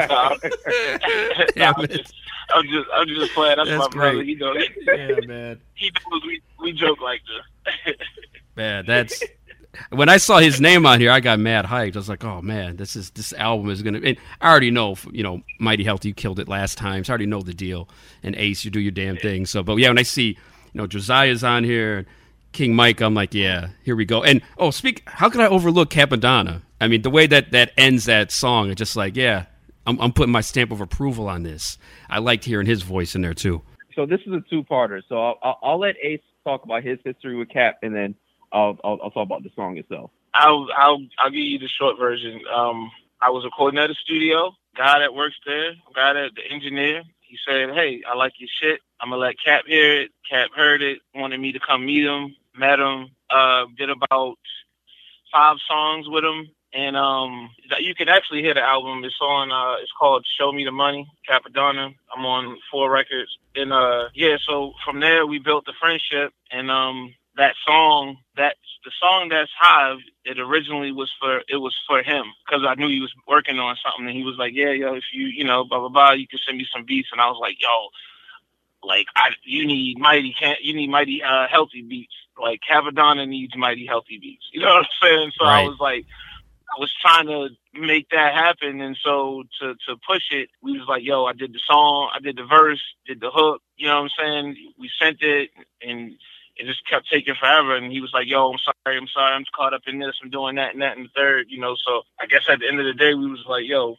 damn it. I'm just playing. That's my brother. Great. Yeah, man. He knows we joke like this. Man, that's when I saw his name on here, I got mad hyped. I was like, oh man, this album is gonna. And I already know, Mighty Healthy, you killed it last time. So I already know the deal. And Ace, you do your damn thing. So, but yeah, when I see, Josiah's on here, King Mike, I'm like, yeah, here we go. And how could I overlook Capadonna? I mean, the way that ends that song, it's just like, yeah, I'm putting my stamp of approval on this. I liked hearing his voice in there too. So this is a two-parter. So I'll let Ace talk about his history with Cap, and then I'll talk about the song itself. I'll give you the short version. I was recording at a studio. Guy that works there, the engineer, he said, "Hey, I like your shit. I'm gonna let Cap hear it." Cap heard it, wanted me to come meet him, met him, did about 5 songs with him. And you can actually hear the album. It's on. It's called "Show Me the Money," Capadonna. I'm on 4 records. And so from there we built the friendship. And that song, the song that's Hive, it originally was for him, because I knew he was working on something. And he was like, "Yeah, yo, if you blah blah blah, you can send me some beats." And I was like, "Yo, like you need mighty healthy beats. Like Capadonna needs mighty healthy beats." You know what I'm saying? So right. I was trying to make that happen. And so to push it, we was like, yo, I did the song, I did the verse, did the hook, you know what I'm saying? We sent it, and it just kept taking forever. And he was like, yo, I'm sorry, I'm caught up in this, I'm doing that and the third, So I guess at the end of the day, we was like, yo,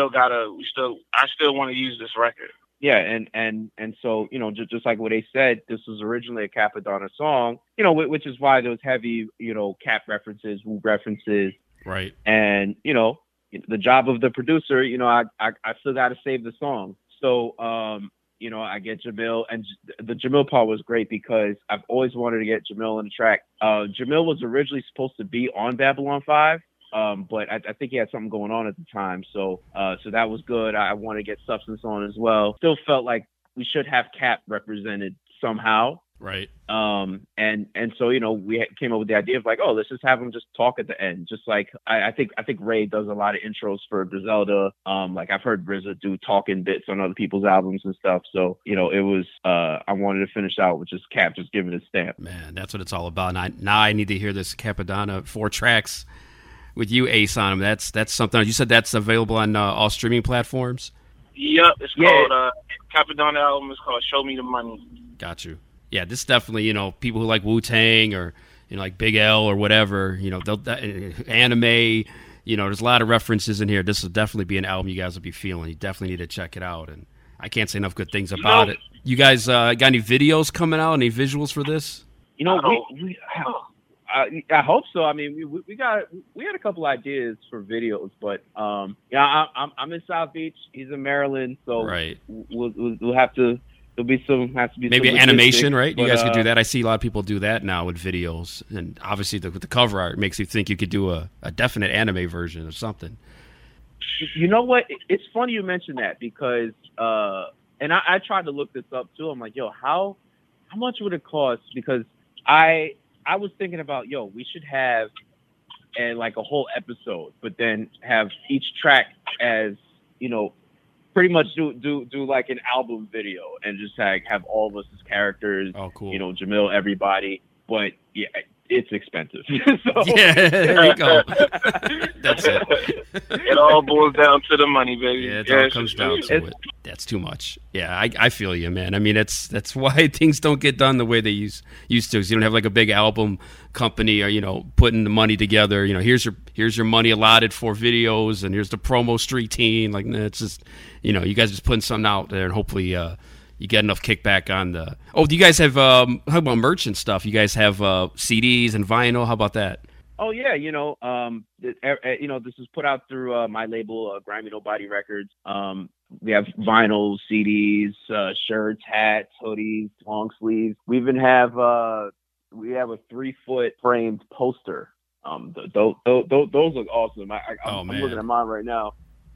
I still want to use this record. Yeah, and so, just like what they said, this was originally a Capadonna song, which is why there was heavy, Cap references, Wu references. Right. And, the job of the producer, I still got to save the song. So, I get Jamil, and the Jamil part was great because I've always wanted to get Jamil on the track. Jamil was originally supposed to be on Babylon 5, but I think he had something going on at the time. So that was good. I want to get Substance on as well. Still felt like we should have Cap represented somehow. Right. And so, we came up with the idea of like, oh, let's just have him just talk at the end. Just like, I think Ray does a lot of intros for Griselda. Like I've heard RZA do talking bits on other people's albums and stuff. So, it was, I wanted to finish out with just Cap, just giving his stamp. Man, that's what it's all about. Now I need to hear this Capadonna 4 tracks with you, Ace, on them. That's something. You said that's available on all streaming platforms? Yep. It's called, Capadonna album is called "Show Me the Money." Got you. Yeah, this definitely, people who like Wu-Tang or, like Big L or whatever, anime, there's a lot of references in here. This will definitely be an album you guys will be feeling. You definitely need to check it out. And I can't say enough good things about it. You guys got any videos coming out, any visuals for this? I hope so. I mean, we had a couple ideas for videos, but I'm in South Beach. He's in Maryland, so right. We'll have to. Has to be maybe animation, right? But, you guys could do that. I see a lot of people do that now with videos, and obviously with the cover art makes you think you could do a definite anime version of something. You know what? It's funny you mentioned that because, and I tried to look this up too. I'm like, yo, how much would it cost? Because I was thinking about, we should have like a whole episode, but then have each track as, pretty much do like an album video and just have all of us as characters. Oh, cool. Jamil, everybody. But yeah, it's expensive. So. Yeah, there you go. That's it. It all boils down to the money, baby. Yeah, it all comes down to it. That's too much. Yeah, I feel you, man. I mean, that's why things don't get done the way they used to. Because you don't have like a big album company or putting the money together. Here's your money allotted for videos, and here's the promo street team. Like it's just you guys just putting something out there, and hopefully you get enough kickback on the. Oh, do you guys have how about merch and stuff? You guys have CDs and vinyl. How about that? Oh yeah, this is put out through my label, Grimy Nobody Records. We have vinyl, CDs, shirts, hats, hoodies, long sleeves. We even have we have a 3-foot framed poster. Those look awesome. I'm looking at mine right now.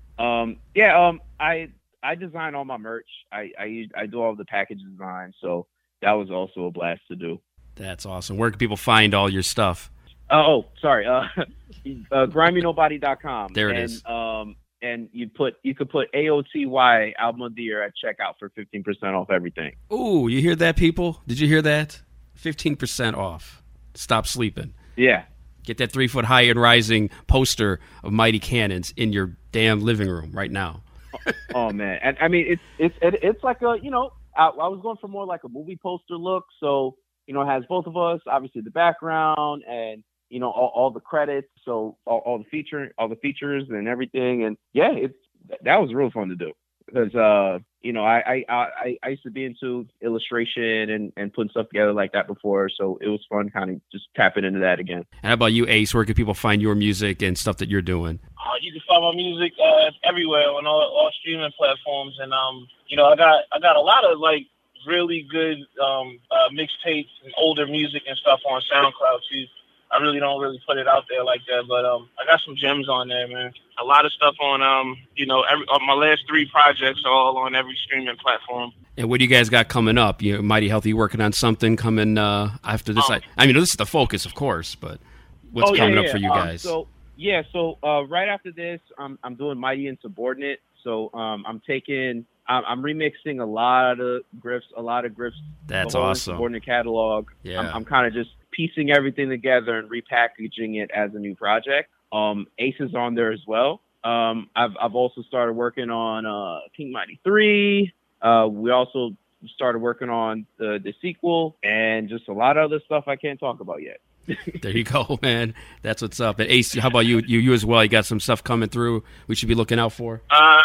I design all my merch. I do all the package design, so that was also a blast to do. That's awesome. Where can people find all your stuff? Oh, sorry. GrimyNobody.com. There it is. And you could put AOTY Album of the Year at checkout for 15% off everything. Ooh, you hear that, people? Did you hear that? 15% off. Stop sleeping. Yeah. Get that 3 foot high and rising poster of Mighty Cannons in your damn living room right now. Oh man, and I mean it's like a, you know, I was going for more like a movie poster look. So, you know, it has both of us, obviously the background, and you know all the credits, so all the features and everything. And yeah, that was real fun to do because you know I used to be into illustration and putting stuff together like that before, so it was fun kind of just tapping into that again. And how about you, Ace? Where can people find your music and stuff that you're doing? You can find my music everywhere on all streaming platforms, and you know I got a lot of like really good mixtapes and older music and stuff on SoundCloud too. I really don't put it out there like that, but I got some gems on there, man. A lot of stuff on you know, my last 3 projects are all on every streaming platform. And what do you guys got coming up? You know, Mighty Healthy working on something coming after this. I mean, this is the focus, of course, but what's coming up for you guys? So right after this, I'm doing Mighty Insubordinate. So I'm remixing a lot of Griff's. That's the whole awesome. Insubordinate catalog. Yeah. I'm kind of just piecing everything together and repackaging it as a new project. Ace is on there as well. I've also started working on King Mighty 3. We also started working on the sequel and just a lot of other stuff I can't talk about yet. There you go, man. That's what's up. And Ace, how about you? You as well? You got some stuff coming through we should be looking out for?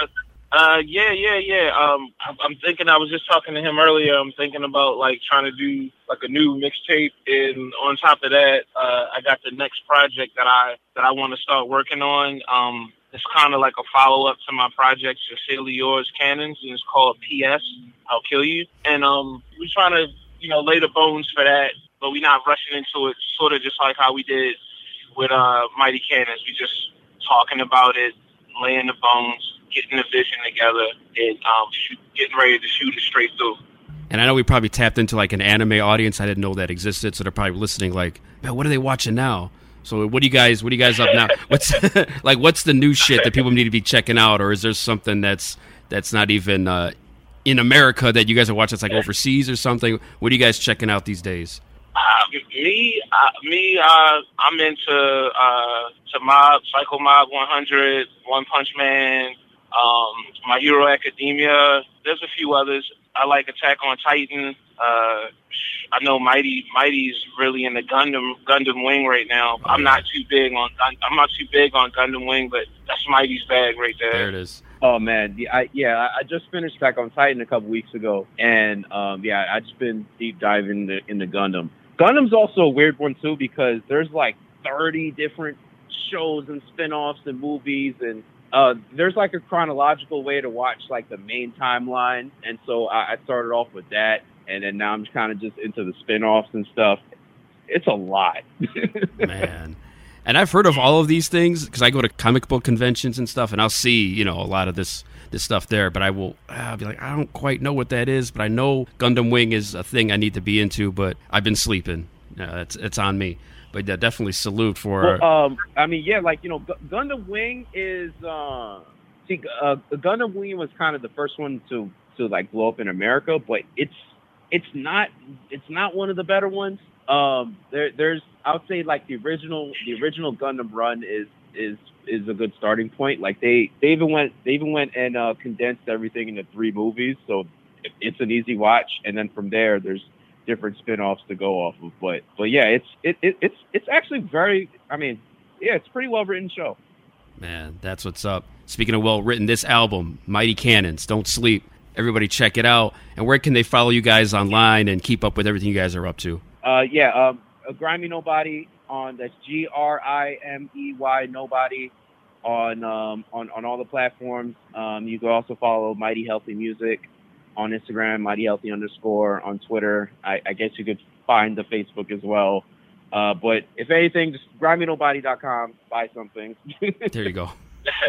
Yeah. I'm thinking, I was just talking to him earlier. I'm thinking about like trying to do like a new mixtape, and on top of that, I got the next project that I want to start working on. It's kind of like a follow up to my project, Sincerely Yours Cannons, and it's called P.S. I'll Kill You. And we're trying to, you know, lay the bones for that, but we're not rushing into it. Sort of just like how we did with Mighty Cannons. We just talking about it, laying the bones, getting the vision together, and getting ready to shoot it straight through. And I know we probably tapped into like an anime audience. I didn't know that existed, so they're probably listening like, man, what are they watching now? So what do you guys up now? What's the new shit that people need to be checking out, or is there something that's not even in America that you guys are watching that's like overseas or something? What are you guys checking out these days? I'm into Mob, Psycho Mob 100, One Punch Man, My Hero Academia. There's a few others. I like Attack on Titan. I know Mighty's really in the Gundam Wing right now. I'm not too big on Gundam Wing, but that's Mighty's bag right there. There it is. Oh man, I just finished Attack on Titan a couple weeks ago, and I just been deep diving into Gundam. Gundam's also a weird one too because there's like 30 different shows and spin-offs and movies, and there's like a chronological way to watch like the main timeline, and so I started off with that, and then now I'm kind of just into the spin-offs and stuff. It's a lot. Man. And I've heard of all of these things because I go to comic book conventions and stuff, and I'll see, you know, a lot of this stuff there, but I'll be like, I don't quite know what that is, but I know Gundam Wing is a thing I need to be into, but I've been sleeping. It's on me. But yeah, definitely salute for... Well, like, you know, Gundam Wing is... Gundam Wing was kind of the first one to like blow up in America, but it's not one of the better ones. There's I would say like the original Gundam run is a good starting point. Like they even went and condensed everything into 3 movies, so it's an easy watch. And then from there, there's different spin-offs to go off of. But yeah, it's actually very. I mean, yeah, it's a pretty well written show. Man, that's what's up. Speaking of well written, this album, Mighty Cannons, Don't Sleep. Everybody check it out. And where can they follow you guys online and keep up with everything you guys are up to? Grimy Nobody that's GRIMEY Nobody on all the platforms. You can also follow Mighty Healthy Music on Instagram, Mighty Healthy _ on Twitter. I guess you could find the Facebook as well. But if anything, just GrimeNobody.com, buy something. There you go.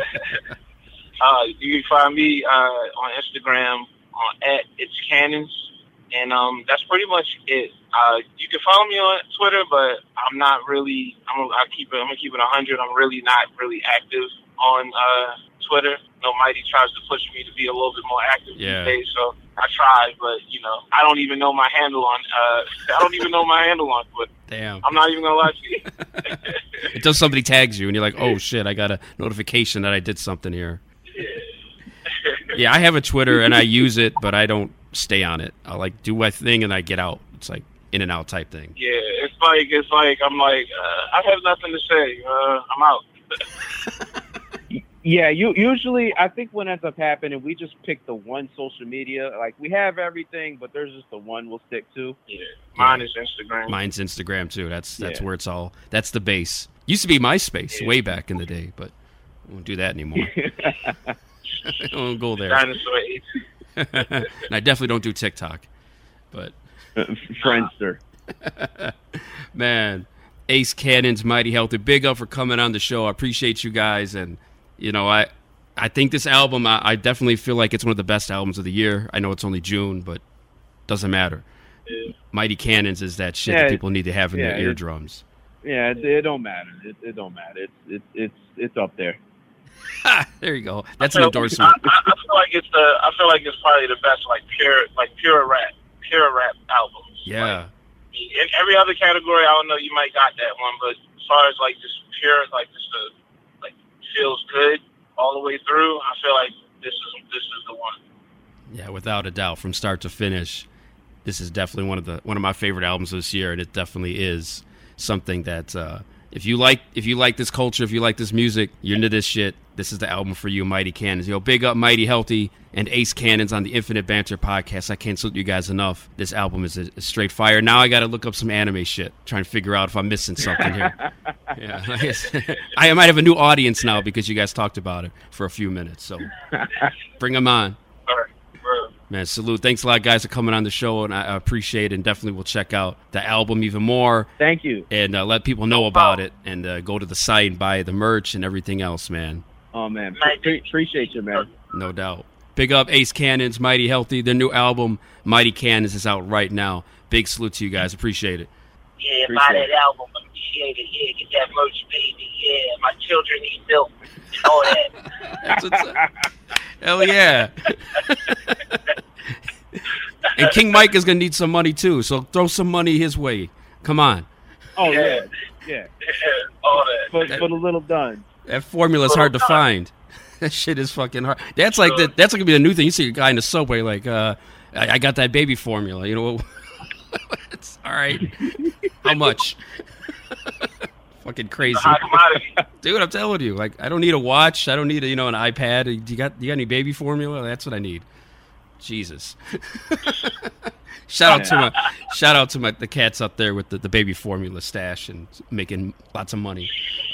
You can find me on Instagram at It's Cannons. And that's pretty much it. You can follow me on Twitter, but I'm not really. I'm gonna keep it 100. I'm really not really active on Twitter. Mighty tries to push me to be a little bit more active these days, so I try. But you know, I don't even know my handle on. I don't even know my handle on Twitter. Damn. I'm not even gonna lie to you. until somebody tags you and you're like, oh shit, I got a notification that I did something here. Yeah, I have a Twitter and I use it, but I don't stay on it. I like do my thing and I get out. It's like in and out type thing. Yeah, it's like I'm like I have nothing to say. I'm out. Yeah, usually I think what ends up happening, we just pick the one social media. Like we have everything, but there's just the one we'll stick to. Yeah, mine is Instagram. Mine's Instagram too. That's where it's all. That's the base. Used to be MySpace way back in the day, but we won't do that anymore. I don't go there. Dinosaur age. And I definitely don't do TikTok, but Friendster. Man, Ace Cannon's Mighty Healthy. Big up for coming on the show. I appreciate you guys, and you know, I think this album, I definitely feel like it's one of the best albums of the year. I know it's only June, but doesn't matter. Yeah. Mighty Cannons is that shit that people need to have in their eardrums. It don't matter. It don't matter. It's up there. There you go. That's an endorsement. I feel like it's probably the best pure rap albums. Yeah. Like, in every other category, I don't know, you might got that one, but as far as like just pure, like just feels good all the way through, I feel like this is the one. Yeah, without a doubt, from start to finish, this is definitely one of my favorite albums this year, and it definitely is something that if you like this culture, if you like this music, you're into this shit, this is the album for you, Mighty Cannons. Yo, big up Mighty Healthy and Ace Cannons on the Infinite Banter podcast. I can't salute you guys enough. This album is a straight fire. Now I got to look up some anime shit, trying to figure out if I'm missing something here. Yeah, I might have a new audience now because you guys talked about it for a few minutes. So bring them on. All right, bro. Man, salute. Thanks a lot, guys, for coming on the show, and I appreciate it, and definitely will check out the album even more. Thank you. And let people know about it, and go to the site and buy the merch and everything else, man. Oh, man. Appreciate you, man. No doubt. Big up Ace Cannons, Mighty Healthy. Their new album, Mighty Cannons, is out right now. Big salute to you guys. Appreciate it. Yeah, buy that album. Appreciate it. Yeah, get that merch, baby. Yeah, my children need milk. All that. That's what's up. Hell yeah. And King Mike is going to need some money, too, so throw some money his way. Come on. Oh, yeah. All that. For the little done. That formula's hard to find. That shit is fucking hard. That's like that's gonna be a new thing. You see a guy in the subway like, I got that baby formula. You know, it's all right. How much? Fucking crazy, dude. I'm telling you. Like, I don't need a watch. I don't need an iPad. You got any baby formula? That's what I need. Jesus. Shout out to the cats up there with the baby formula stash and making lots of money.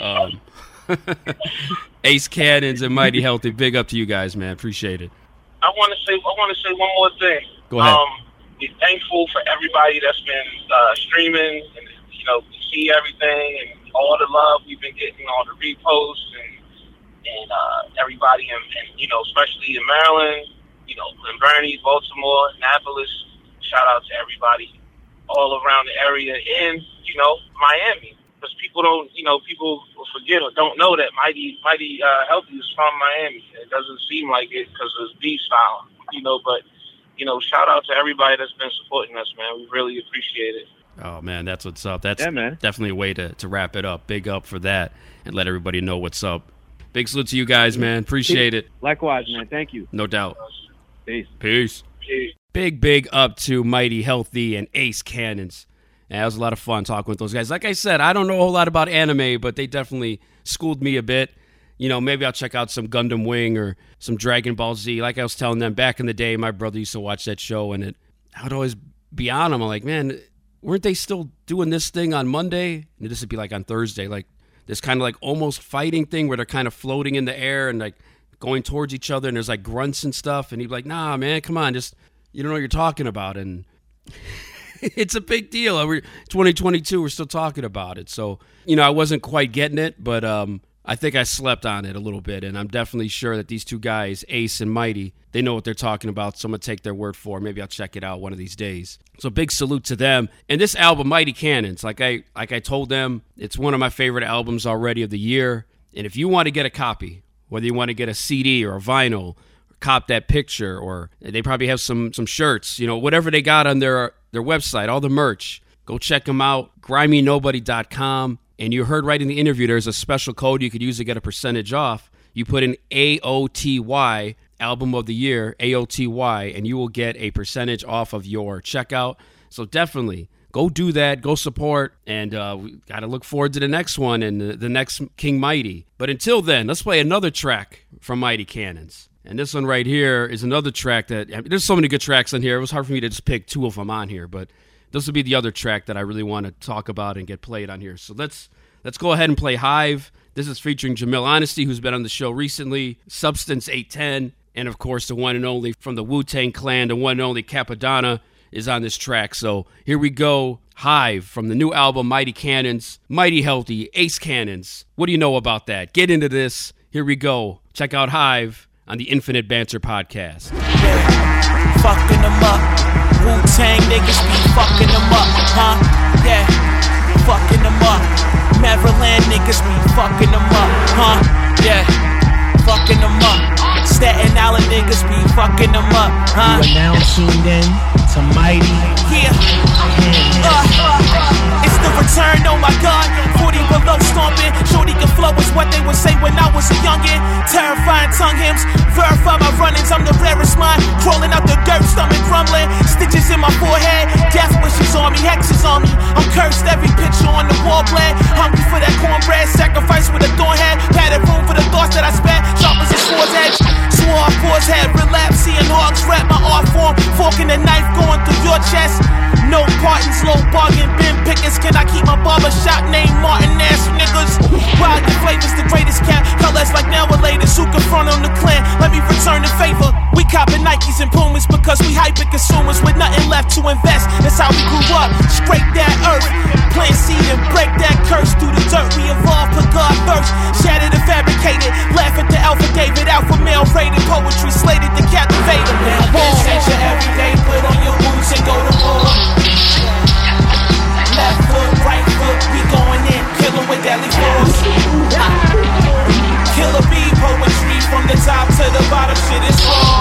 Ace Cannons and Mighty Healthy. Big up to you guys, man. Appreciate it. I want to say one more thing. Go ahead. Be thankful for everybody that's been streaming and see everything and all the love we've been getting, all the reposts and everybody and especially in Maryland, in Bernie, Baltimore, Annapolis. Shout out to everybody all around the area in Miami. Because people people forget or don't know that Mighty Healthy is from Miami. It doesn't seem like it because it's B-style, but, shout out to everybody that's been supporting us, man. We really appreciate it. Oh, man, that's what's up. That's definitely a way to wrap it up. Big up for that and let everybody know what's up. Big salute to you guys, man. Appreciate it. Likewise, man. Thank you. No doubt. Peace. Big up to Mighty Healthy and Ace Cannons. Yeah, it was a lot of fun talking with those guys. Like I said, I don't know a whole lot about anime, but they definitely schooled me a bit. Maybe I'll check out some Gundam Wing or some Dragon Ball Z. Like I was telling them, back in the day, my brother used to watch that show, and I would always be on them. I'm like, man, weren't they still doing this thing on Monday? And this would be like on Thursday, like this kind of like almost fighting thing where they're kind of floating in the air and like going towards each other, and there's like grunts and stuff. And he'd be like, nah, man, come on, just, you don't know what you're talking about. And it's a big deal. We're 2022. We're still talking about it. So, I wasn't quite getting it, but I think I slept on it a little bit. And I'm definitely sure that these two guys, Ace and Mighty, they know what they're talking about. So I'm going to take their word for it. Maybe I'll check it out one of these days. So big salute to them. And this album, Mighty Cannons, like I told them, it's one of my favorite albums already of the year. And if you want to get a copy, whether you want to get a CD or a vinyl, cop that picture, or they probably have some shirts, whatever they got on their website, all the merch, go check them out, grimynobody.com. and you heard right in the interview, there's a special code you could use to get a percentage off. You put in AOTY, Album of the Year, AOTY, and you will get a percentage off of your checkout. So definitely go do that. Go support. And we got to look forward to the next one and the next King Mighty. But until then, let's play another track from Mighty Cannons. And this one right here is another track that, I mean, there's so many good tracks in here. It was hard for me to just pick two of them on here, but this will be the other track that I really want to talk about and get played on here. So let's go ahead and play Hive. This is featuring Jamil Honesty, who's been on the show recently, Substance 810, and of course the one and only from the Wu-Tang Clan, the one and only Capadonna is on this track. So here we go, Hive from the new album Mighty Cannons, Mighty Healthy, Ace Cannons. What do you know about that? Get into this. Here we go. Check out Hive on the Infinite Banter Podcast. Yeah, fucking them up. Wu-Tang niggas be fucking them up, huh? Yeah, fucking them up. Maryland niggas be fucking them up, huh? Yeah, fucking them up. Staten Island niggas be fucking them up, huh? You are now tuned in to Mighty. Yeah. It's the return, oh my God. 40 below stomping. Shorty can flow is what they would say when I was a youngin'. Terrifying tongue hymns, verify my run-ins. I'm the rarest mind, crawling out the dirt, stomach rumbling. Stitches in my forehead, death wishes on me, hexes on me. I'm cursed, every picture on the wall bled. Hungry for that cornbread, sacrifice with a thorn head. Padded room for the thoughts that I spent, sharp as a sword's edge. Swore I pause head, relapse, seeing hogs rap my art form. Fork in the knife going through your chest. No partons, low bargain, Ben Pickens. Can I keep my barber shop name Martin ass niggas? Wild the flavors, the greatest cap. Colors like now or later, who can front on the clan? Let me return the favor. We copping Nikes and Pumas because we hyper consumers with nothing left to invest. That's how we grew up. Scrape that earth, plant seed and break that curse through the dirt. We evolved, put God first. Shattered and fabricated. Laugh at the Alpha David, alpha male rated poetry slated to captivate them. Now this ain't your everyday. Put on your boots and go to war. Left foot, right foot, we going in, killin' with deadly force. Killer bee poetry from the top to the bottom, shit is raw.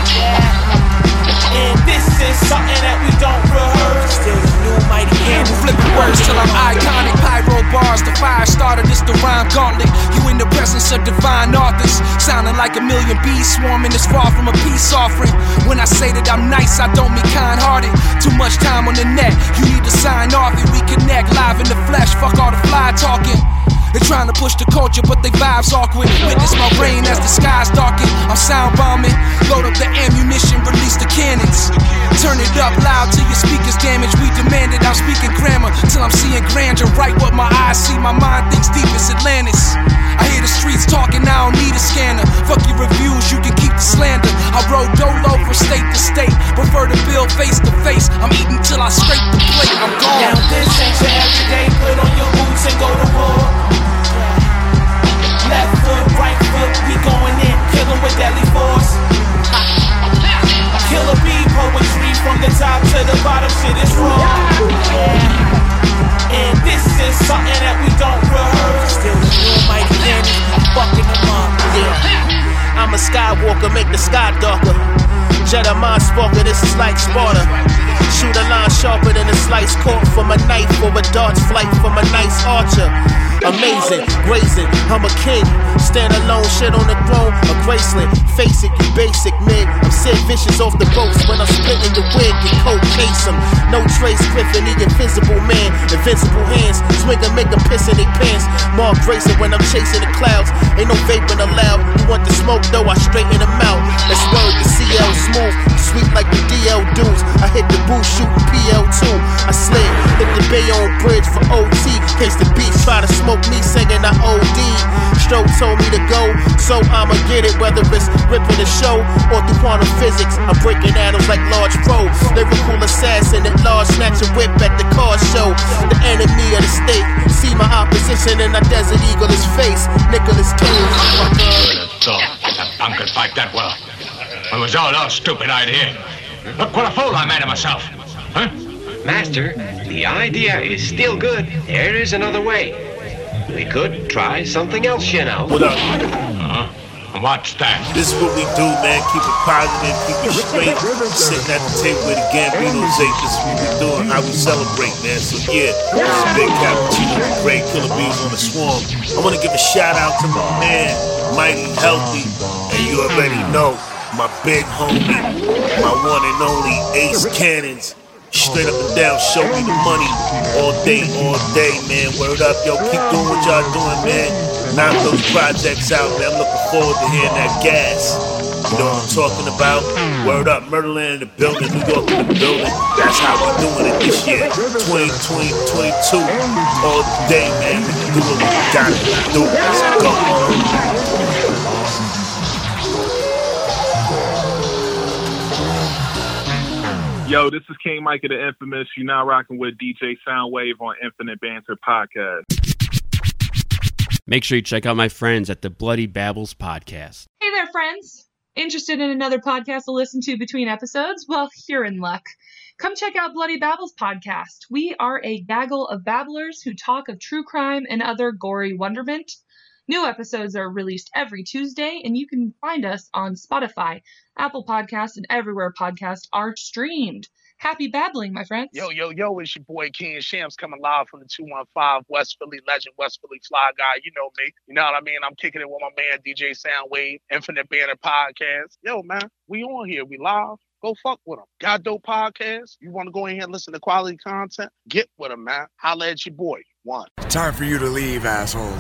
And this is something that we don't rehearse. Still new Mighty Cannons. Flipping words till I'm iconic. Pyro bars, the fire starter, this the rhyme gauntlet. You in the presence of divine authors, sounding like a million bees swarming. It's far from a peace offering. When I say that I'm nice, I don't mean kind-hearted. Too much time on the net, you need to sign off and we connect live in the flesh. Fuck all the fly talking. They're trying to push the culture, but they vibes awkward. Witness my brain as the skies darken. I'm sound bombing. Load up the ammunition, release the cannons. Turn it up loud till your speakers damage. We demand it, I'm speaking grammar till I'm seeing grandeur. Write what my eyes see, my mind thinks deep as Atlantis. I hear the streets talking, I don't need a scanner. Fuck your reviews, you can keep the slander. I rode dolo from state to state. Prefer to build face to face. I'm eating till I scrape the plate, I'm gone. Now this ain't your everyday. Put on your boots and go to war. Left foot, right foot, we going in, killin' with deadly force. Killer bee poetry from the top to the bottom, shit is raw. And this is something that we don't rehearse. Still the new Mighty Cannons, fucking them up. Yeah, I'm a skywalker, make the sky darker. Jedi mind sparker, this is like Sparta. Shoot a line sharper than a slice caught from a knife or a dart's flight from a nice archer. Amazing, grazing, I'm a king. Stand alone, shit on the throne, a Graceland. Face it, you basic man. I'm Sid Vicious off the ropes when I'm splitting the wig. Your coat case him. No Trace Griffin, the invisible man. Invincible hands, swing and make them piss in their pants. Mark Grayson when I'm chasing the clouds. Ain't no vaping allowed. You want the smoke though, I straighten them out. That's word the CL smooth, sweet like the DL dudes. I hit the booth shooting PL2. I slid, hit the Bayonne Bridge for OT. Case the beats try to smoke me singing I OD. Stroke told me to go, so I'ma get it. Whether it's ripping the show or through quantum physics, I'm breaking atoms like large pro. Lyrical assassin at large, snatch a whip at the car show. The enemy of the state, see my opposition and I Desert Eagle his face. Nicholas Cage. So, that punk could fight that well. It was all our stupid idea. Look what a fool I made of myself. Huh? Master, the idea is still good. There is another way. We could try something else, you know. watch that. This is what we do, man. Keep it positive, keep it straight. Sitting at the table with the Gambinos ate. This is what we doing, how we celebrate, man. So yeah, this is Big Cappuccino, the great Killer Bees on the Swarm. I want to give a shout out to my man, Mighty Healthy, and you already know my big homie, my one and only Ace Cannons. Straight up and down, show me the money all day, man. Word up, yo, keep doing what y'all doing, man. Knock those projects out, man. I'm looking forward to hearing that gas. You know what I'm talking about? Word up, Murderland in the building, New York in the building. That's how we doing it this year. 2020, 22, all day, man. We can do what we gotta do. Let's go. Yo, this is King Mike of the Infamous. You're now rocking with DJ Soundwave on Infinite Banter Podcast. Make sure you check out my friends at the Bloody Babbles Podcast. Hey there, friends. Interested in another podcast to listen to between episodes? Well, you're in luck. Come check out Bloody Babbles Podcast. We are a gaggle of babblers who talk of true crime and other gory wonderment. New episodes are released every Tuesday, and you can find us on Spotify, Apple Podcasts, and everywhere podcasts are streamed. Happy babbling, my friends. Yo, it's your boy King Shams coming live from the 215 West Philly legend, West Philly fly guy. You know me. You know what I mean? I'm kicking it with my man DJ Soundwave, Infinite Banter Podcast. Yo, man, we on here. We live. Go fuck with them. Got dope podcasts. You want to go in here and listen to quality content? Get with them, man. Holla at your boy. One. Time for you to leave, assholes.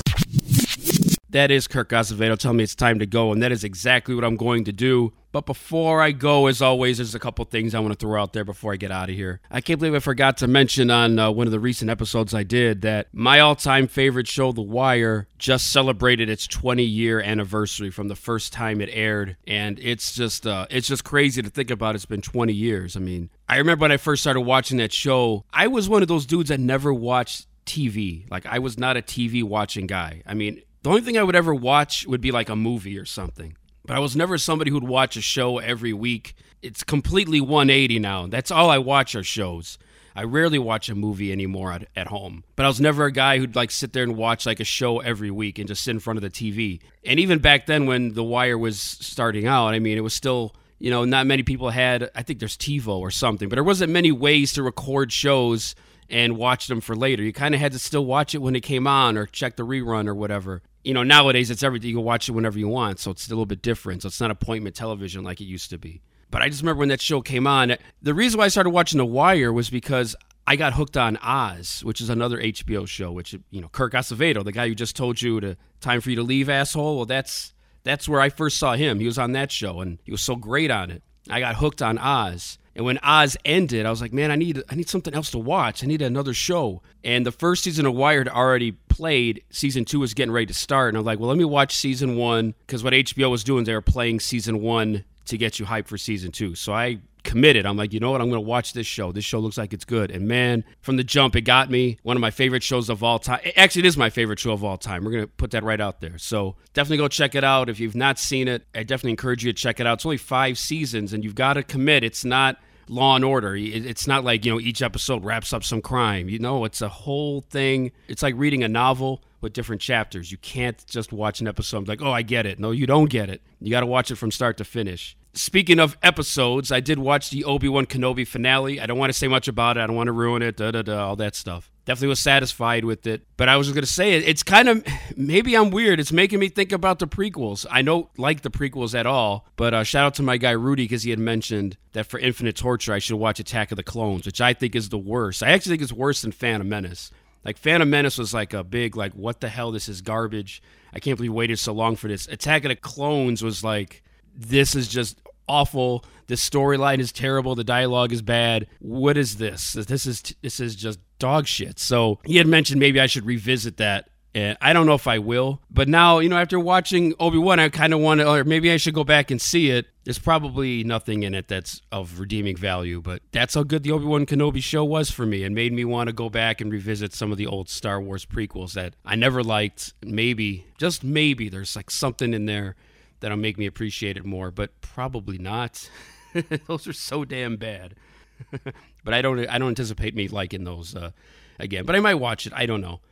That is Kirk Acevedo telling me it's time to go, and that is exactly what I'm going to do. But before I go, as always, there's a couple things I want to throw out there before I get out of here. I can't believe I forgot to mention on one of the recent episodes I did that my all-time favorite show, The Wire, just celebrated its 20-year anniversary from the first time it aired, and it's just crazy to think about. It's been 20 years. I mean, I remember when I first started watching that show, I was one of those dudes that never watched TV. Like, I was not a TV watching guy. I mean, the only thing I would ever watch would be like a movie or something. But I was never somebody who'd watch a show every week. It's completely 180 now. That's all I watch are shows. I rarely watch a movie anymore at home. But I was never a guy who'd like sit there and watch like a show every week and just sit in front of the TV. And even back then when The Wire was starting out, I mean, it was still, you know, not many people had, I think there's TiVo or something. But there wasn't many ways to record shows and watch them for later. You kind of had to still watch it when it came on or check the rerun or whatever. You know, nowadays it's everything. You can watch it whenever you want, so it's a little bit different. So it's not appointment television like it used to be. But I just remember when that show came on. The reason why I started watching The Wire was because I got hooked on Oz, which is another HBO show, which, you know, Kirk Acevedo, the guy who just told you to time for you to leave, asshole. Well, that's where I first saw him. He was on that show, and he was so great on it. I got hooked on Oz. And when Oz ended, I was like, man, I need something else to watch. I need another show. And the first season of Wired already played. Season 2 was getting ready to start. And I'm like, well, let me watch season 1. Because what HBO was doing, they were playing season 1 to get you hyped for season 2. So I committed. I'm like, you know what? I'm going to watch this show. This show looks like it's good. And man, from the jump, it got me. One of my favorite shows of all time. Actually, it is my favorite show of all time. We're going to put that right out there. So definitely go check it out. If you've not seen it, I definitely encourage you to check it out. It's only 5 seasons, and you've got to commit. It's not Law and Order. It's not like, you know, each episode wraps up some crime. You know, it's a whole thing. It's like reading a novel with different chapters. You can't just watch an episode like, oh, I get it. No, you don't get it. You got to watch it from start to finish. Speaking of episodes, I did watch the Obi-Wan Kenobi finale. I don't want to say much about it. I don't want to ruin it, all that stuff. Definitely was satisfied with it. But I was going to say, it's kind of, maybe I'm weird. It's making me think about the prequels. I don't like the prequels at all, but shout out to my guy Rudy, because he had mentioned that for Infinite Torture, I should watch Attack of the Clones, which I think is the worst. I actually think it's worse than Phantom Menace. Like, Phantom Menace was like a big, like, what the hell, this is garbage. I can't believe we waited so long for this. Attack of the Clones was like, this is just awful. The storyline is terrible. The dialogue is bad. What is this? This is just dog shit. So he had mentioned maybe I should revisit that. And I don't know if I will. But now, you know, after watching Obi-Wan, I kind of want to, or maybe I should go back and see it. There's probably nothing in it that's of redeeming value, but that's how good the Obi-Wan Kenobi show was for me, and made me want to go back and revisit some of the old Star Wars prequels that I never liked. Maybe, just maybe, there's like something in there that'll make me appreciate it more, but probably not. Those are so damn bad. But I don't anticipate me liking those again. But I might watch it. I don't know.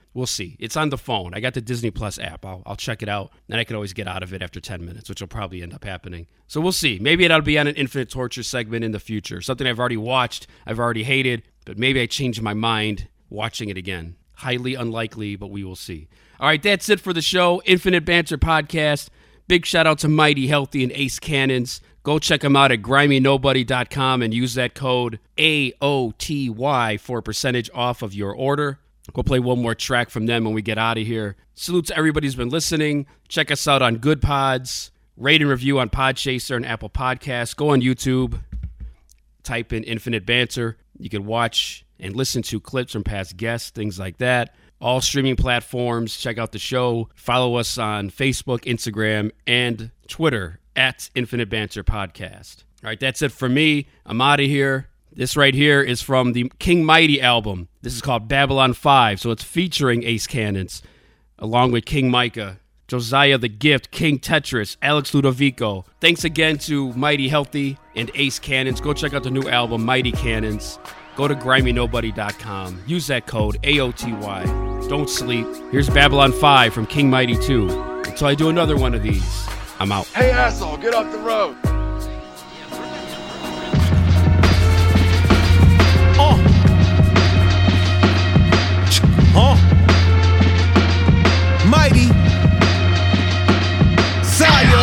We'll see. It's on the phone. I got the Disney Plus app. I'll check it out, and I can always get out of it after 10 minutes, which will probably end up happening. So we'll see. Maybe it'll be on an Infinite Torture segment in the future. Something I've already watched, I've already hated, but maybe I change my mind watching it again. Highly unlikely, but we will see. All right, that's it for the show. Infinite Banter Podcast. Big shout out to Mighty Healthy and Ace Cannons. Go check them out at grimynobody.com and use that code AOTY for a percentage off of your order. Go play one more track from them when we get out of here. Salute to everybody who's been listening. Check us out on Good Pods. Rate and review on Podchaser and Apple Podcasts. Go on YouTube. Type in Infinite Banter. You can watch and listen to clips from past guests, things like that. All streaming platforms. Check out the show. Follow us on Facebook, Instagram, and Twitter at Infinite Banter Podcast. All right, that's it for me. I'm out of here. This right here is from the King Mighty album. This is called Babylon 5, so it's featuring Ace Cannons, along with King Micah, Josiah the Gift, King Tetris, Alex Ludovico. Thanks again to Mighty Healthy and Ace Cannons. Go check out the new album, Mighty Cannons. Go to grimynobody.com. Use that code AOTY. Don't sleep. Here's Babylon 5 from King Mighty 2. Until I do another one of these, I'm out. Hey, asshole, get off the road. Mighty Zaya.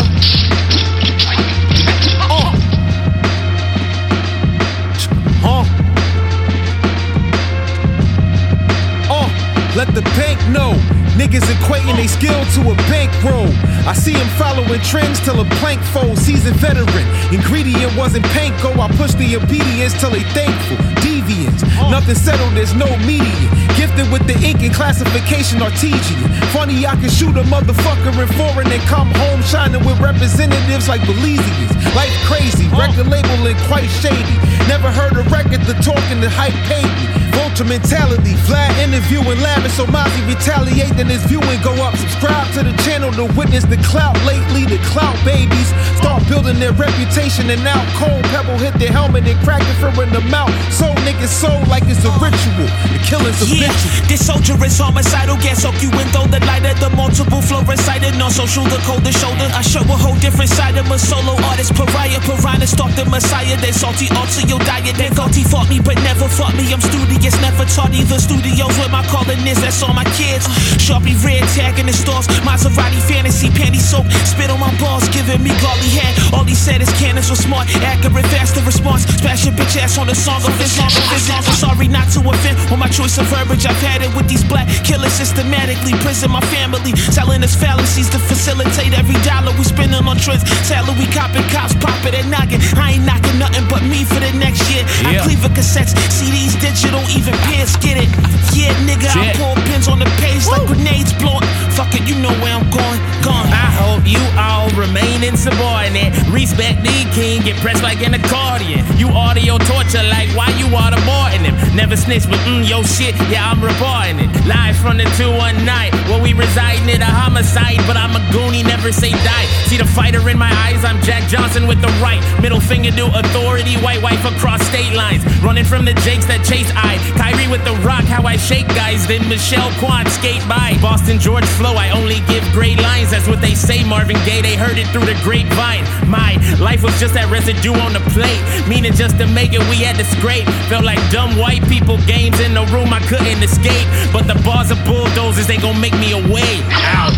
Let the bank know. Niggas equating they skill to a bankroll. I see him following trends till a plank fold. Seasoned veteran. Ingredient wasn't panko. I push the obedience till they thankful. Deviants. Nothing settled, there's no median. Gifted with the ink and classification artesian. Funny I can shoot a motherfucker in foreign and come home shining with representatives like Belizeans. Life crazy, record labeling quite shady. Never heard a record, the talking, the hype paid me. Vulture mentality, Vlad interviewing lavish, so Mozzie retaliate, then his viewing go up. Subscribe to the channel to witness the clout lately. The clout babies start building their reputation, and now Cold Pebble hit their helmet and crack it from in the mouth. So niggas soul like it's a ritual. The killing's a ritual. This soldier is homicidal, gas soak you in, throw the light of the multiple flow recited. No social, the colder shoulder. I show a whole different side of my solo artist. Pariah, piranha, stalk the messiah. They salty, alter your diet. They thought he fought me, but never fought me. I'm studious, never taught either. Studios where my calling is, that's all my kids. Sharpie red tag in the stores. Maserati fantasy, panty soap. Spit on my balls, giving me golly head. All he said is cannons were smart, accurate, faster response. Splash your bitch ass on the song of this song. Sorry not to offend on my choice of verbiage. I've had it with these black killers systematically. Prison my family, selling us fallacies to facilitate every dollar we spending on trends. Salary copping, cops pop it and knocking. I ain't knocking nothing but me for the next year. I cleave the cassettes, CDs, digital, even peers get it. Yeah, nigga, I pull pins on the page like grenades blowing. Fuck it, you know where I'm going. Gone. I hope you all remain insubordinate. Respect the king, get pressed like an accordion. You audio torture like why you waterboarding him. Never snitch, but yo shit, yeah, I'm reporting it. Live from the 219, where we residing in a homicide, but I'm a goonie, never say die. See the fighter in my eyes, I'm Jack Johnson with the right. Middle finger to authority, white wife across state lines. Running from the jakes that chase I. Kyrie with the rock, how I shake guys. Then Michelle Kwan skate by. Boston George flow, I only give great lines. That's what they say, Marvin Gaye, they heard it through the grapevine. My life was just that residue on the plate. Meaning just to make it, we had to scrape. Felt like dumb white people games in the room I couldn't escape. But the bars of bulldozers, they gon' make me away. Out.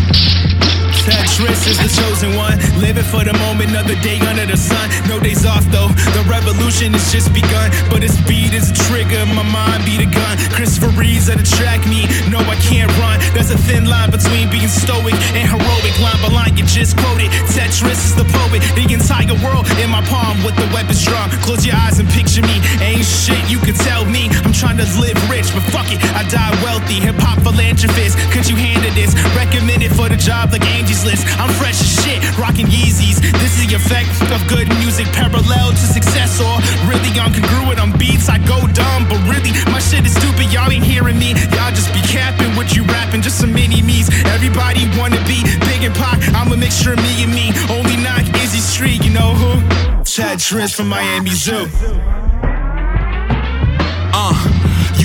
Tetris is the chosen one, living for the moment, another day under the sun. No days off though, the revolution has just begun. But its speed is a trigger, my mind be the gun. Christopher Reeves at the track me, no I can't run. There's a thin line between being stoic and heroic. Line by line you just quoted, Tetris is the poet. The entire world in my palm with the weapons drawn. Close your eyes and picture me, ain't shit you could tell me. I'm trying to live rich, but fuck it, I die wealthy. Hip-hop philanthropist, could you handle this? Recommended for the job like Angie's List. I'm fresh as shit, rocking Yeezys. This is the effect of good music, parallel to success, or really incongruent on beats. I go dumb, but really my shit is stupid. Y'all ain't hearing me. Y'all just be capping what you rapping, just some mini me's. Everybody wanna be big and pop. I'm a mixture of me and me. Only knock Izzy Street, you know who? Tetris from Miami Zoo. You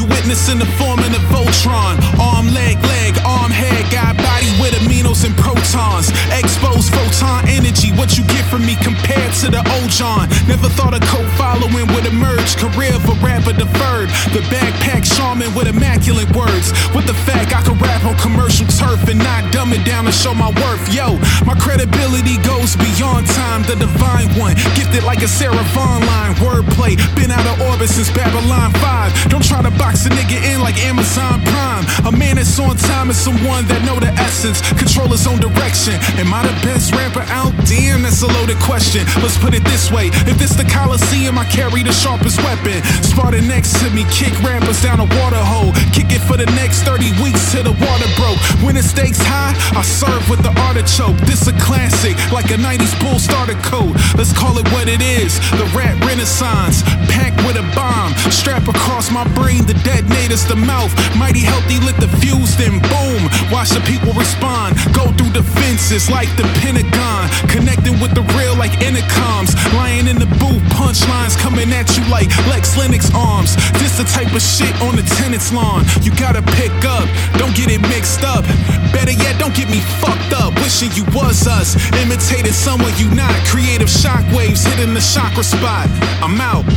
you witnessing the forming of Voltron. Arm, leg, arm, head, got body with aminos and protons. Exposed photon energy, what you get from me compared to the old John. Never thought a cult following would emerge. Career for rapper deferred. The backpack shaman with immaculate words. With the fact I can rap on commercial turf and not dumb it down to show my worth. Yo, my credibility goes beyond time. The divine one, gifted like a Sarah Vaughan line. Wordplay, been out of orbit since Babylon 5. Don't try to box a nigga in like Amazon Prime. A man that's on time is someone that know the essence, control his own direction. Am I the best rapper out? Damn, that's a loaded question. Let's put it this way, if this the Coliseum, I carry the sharpest weapon. Sparta next to me, kick rappers down a water hole. Kick it for the next 30 weeks till the water broke. When the stakes high, I serve with the artichoke. This a classic, like a 90s bull starter coat. Let's call it what it is, the rap renaissance. Packed with a bomb, strap across my brain, the detonators, the mouth. Mighty healthy, lit the fuse, then boom. Watch the people respond, go through the fences like the Pentagon. Connecting with the real like intercoms. Lying in the booth, punchlines coming at you like Lex Lennox arms. This the type of shit on the tenant's lawn. You gotta pick up, don't get it mixed up. Better yet, don't get me fucked up. Wishing you was us, imitated someone you not. Creative shockwaves hitting the chakra spot. I'm out.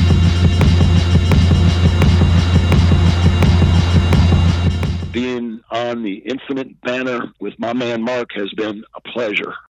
Being on the Infinite banner with my man Mark has been a pleasure.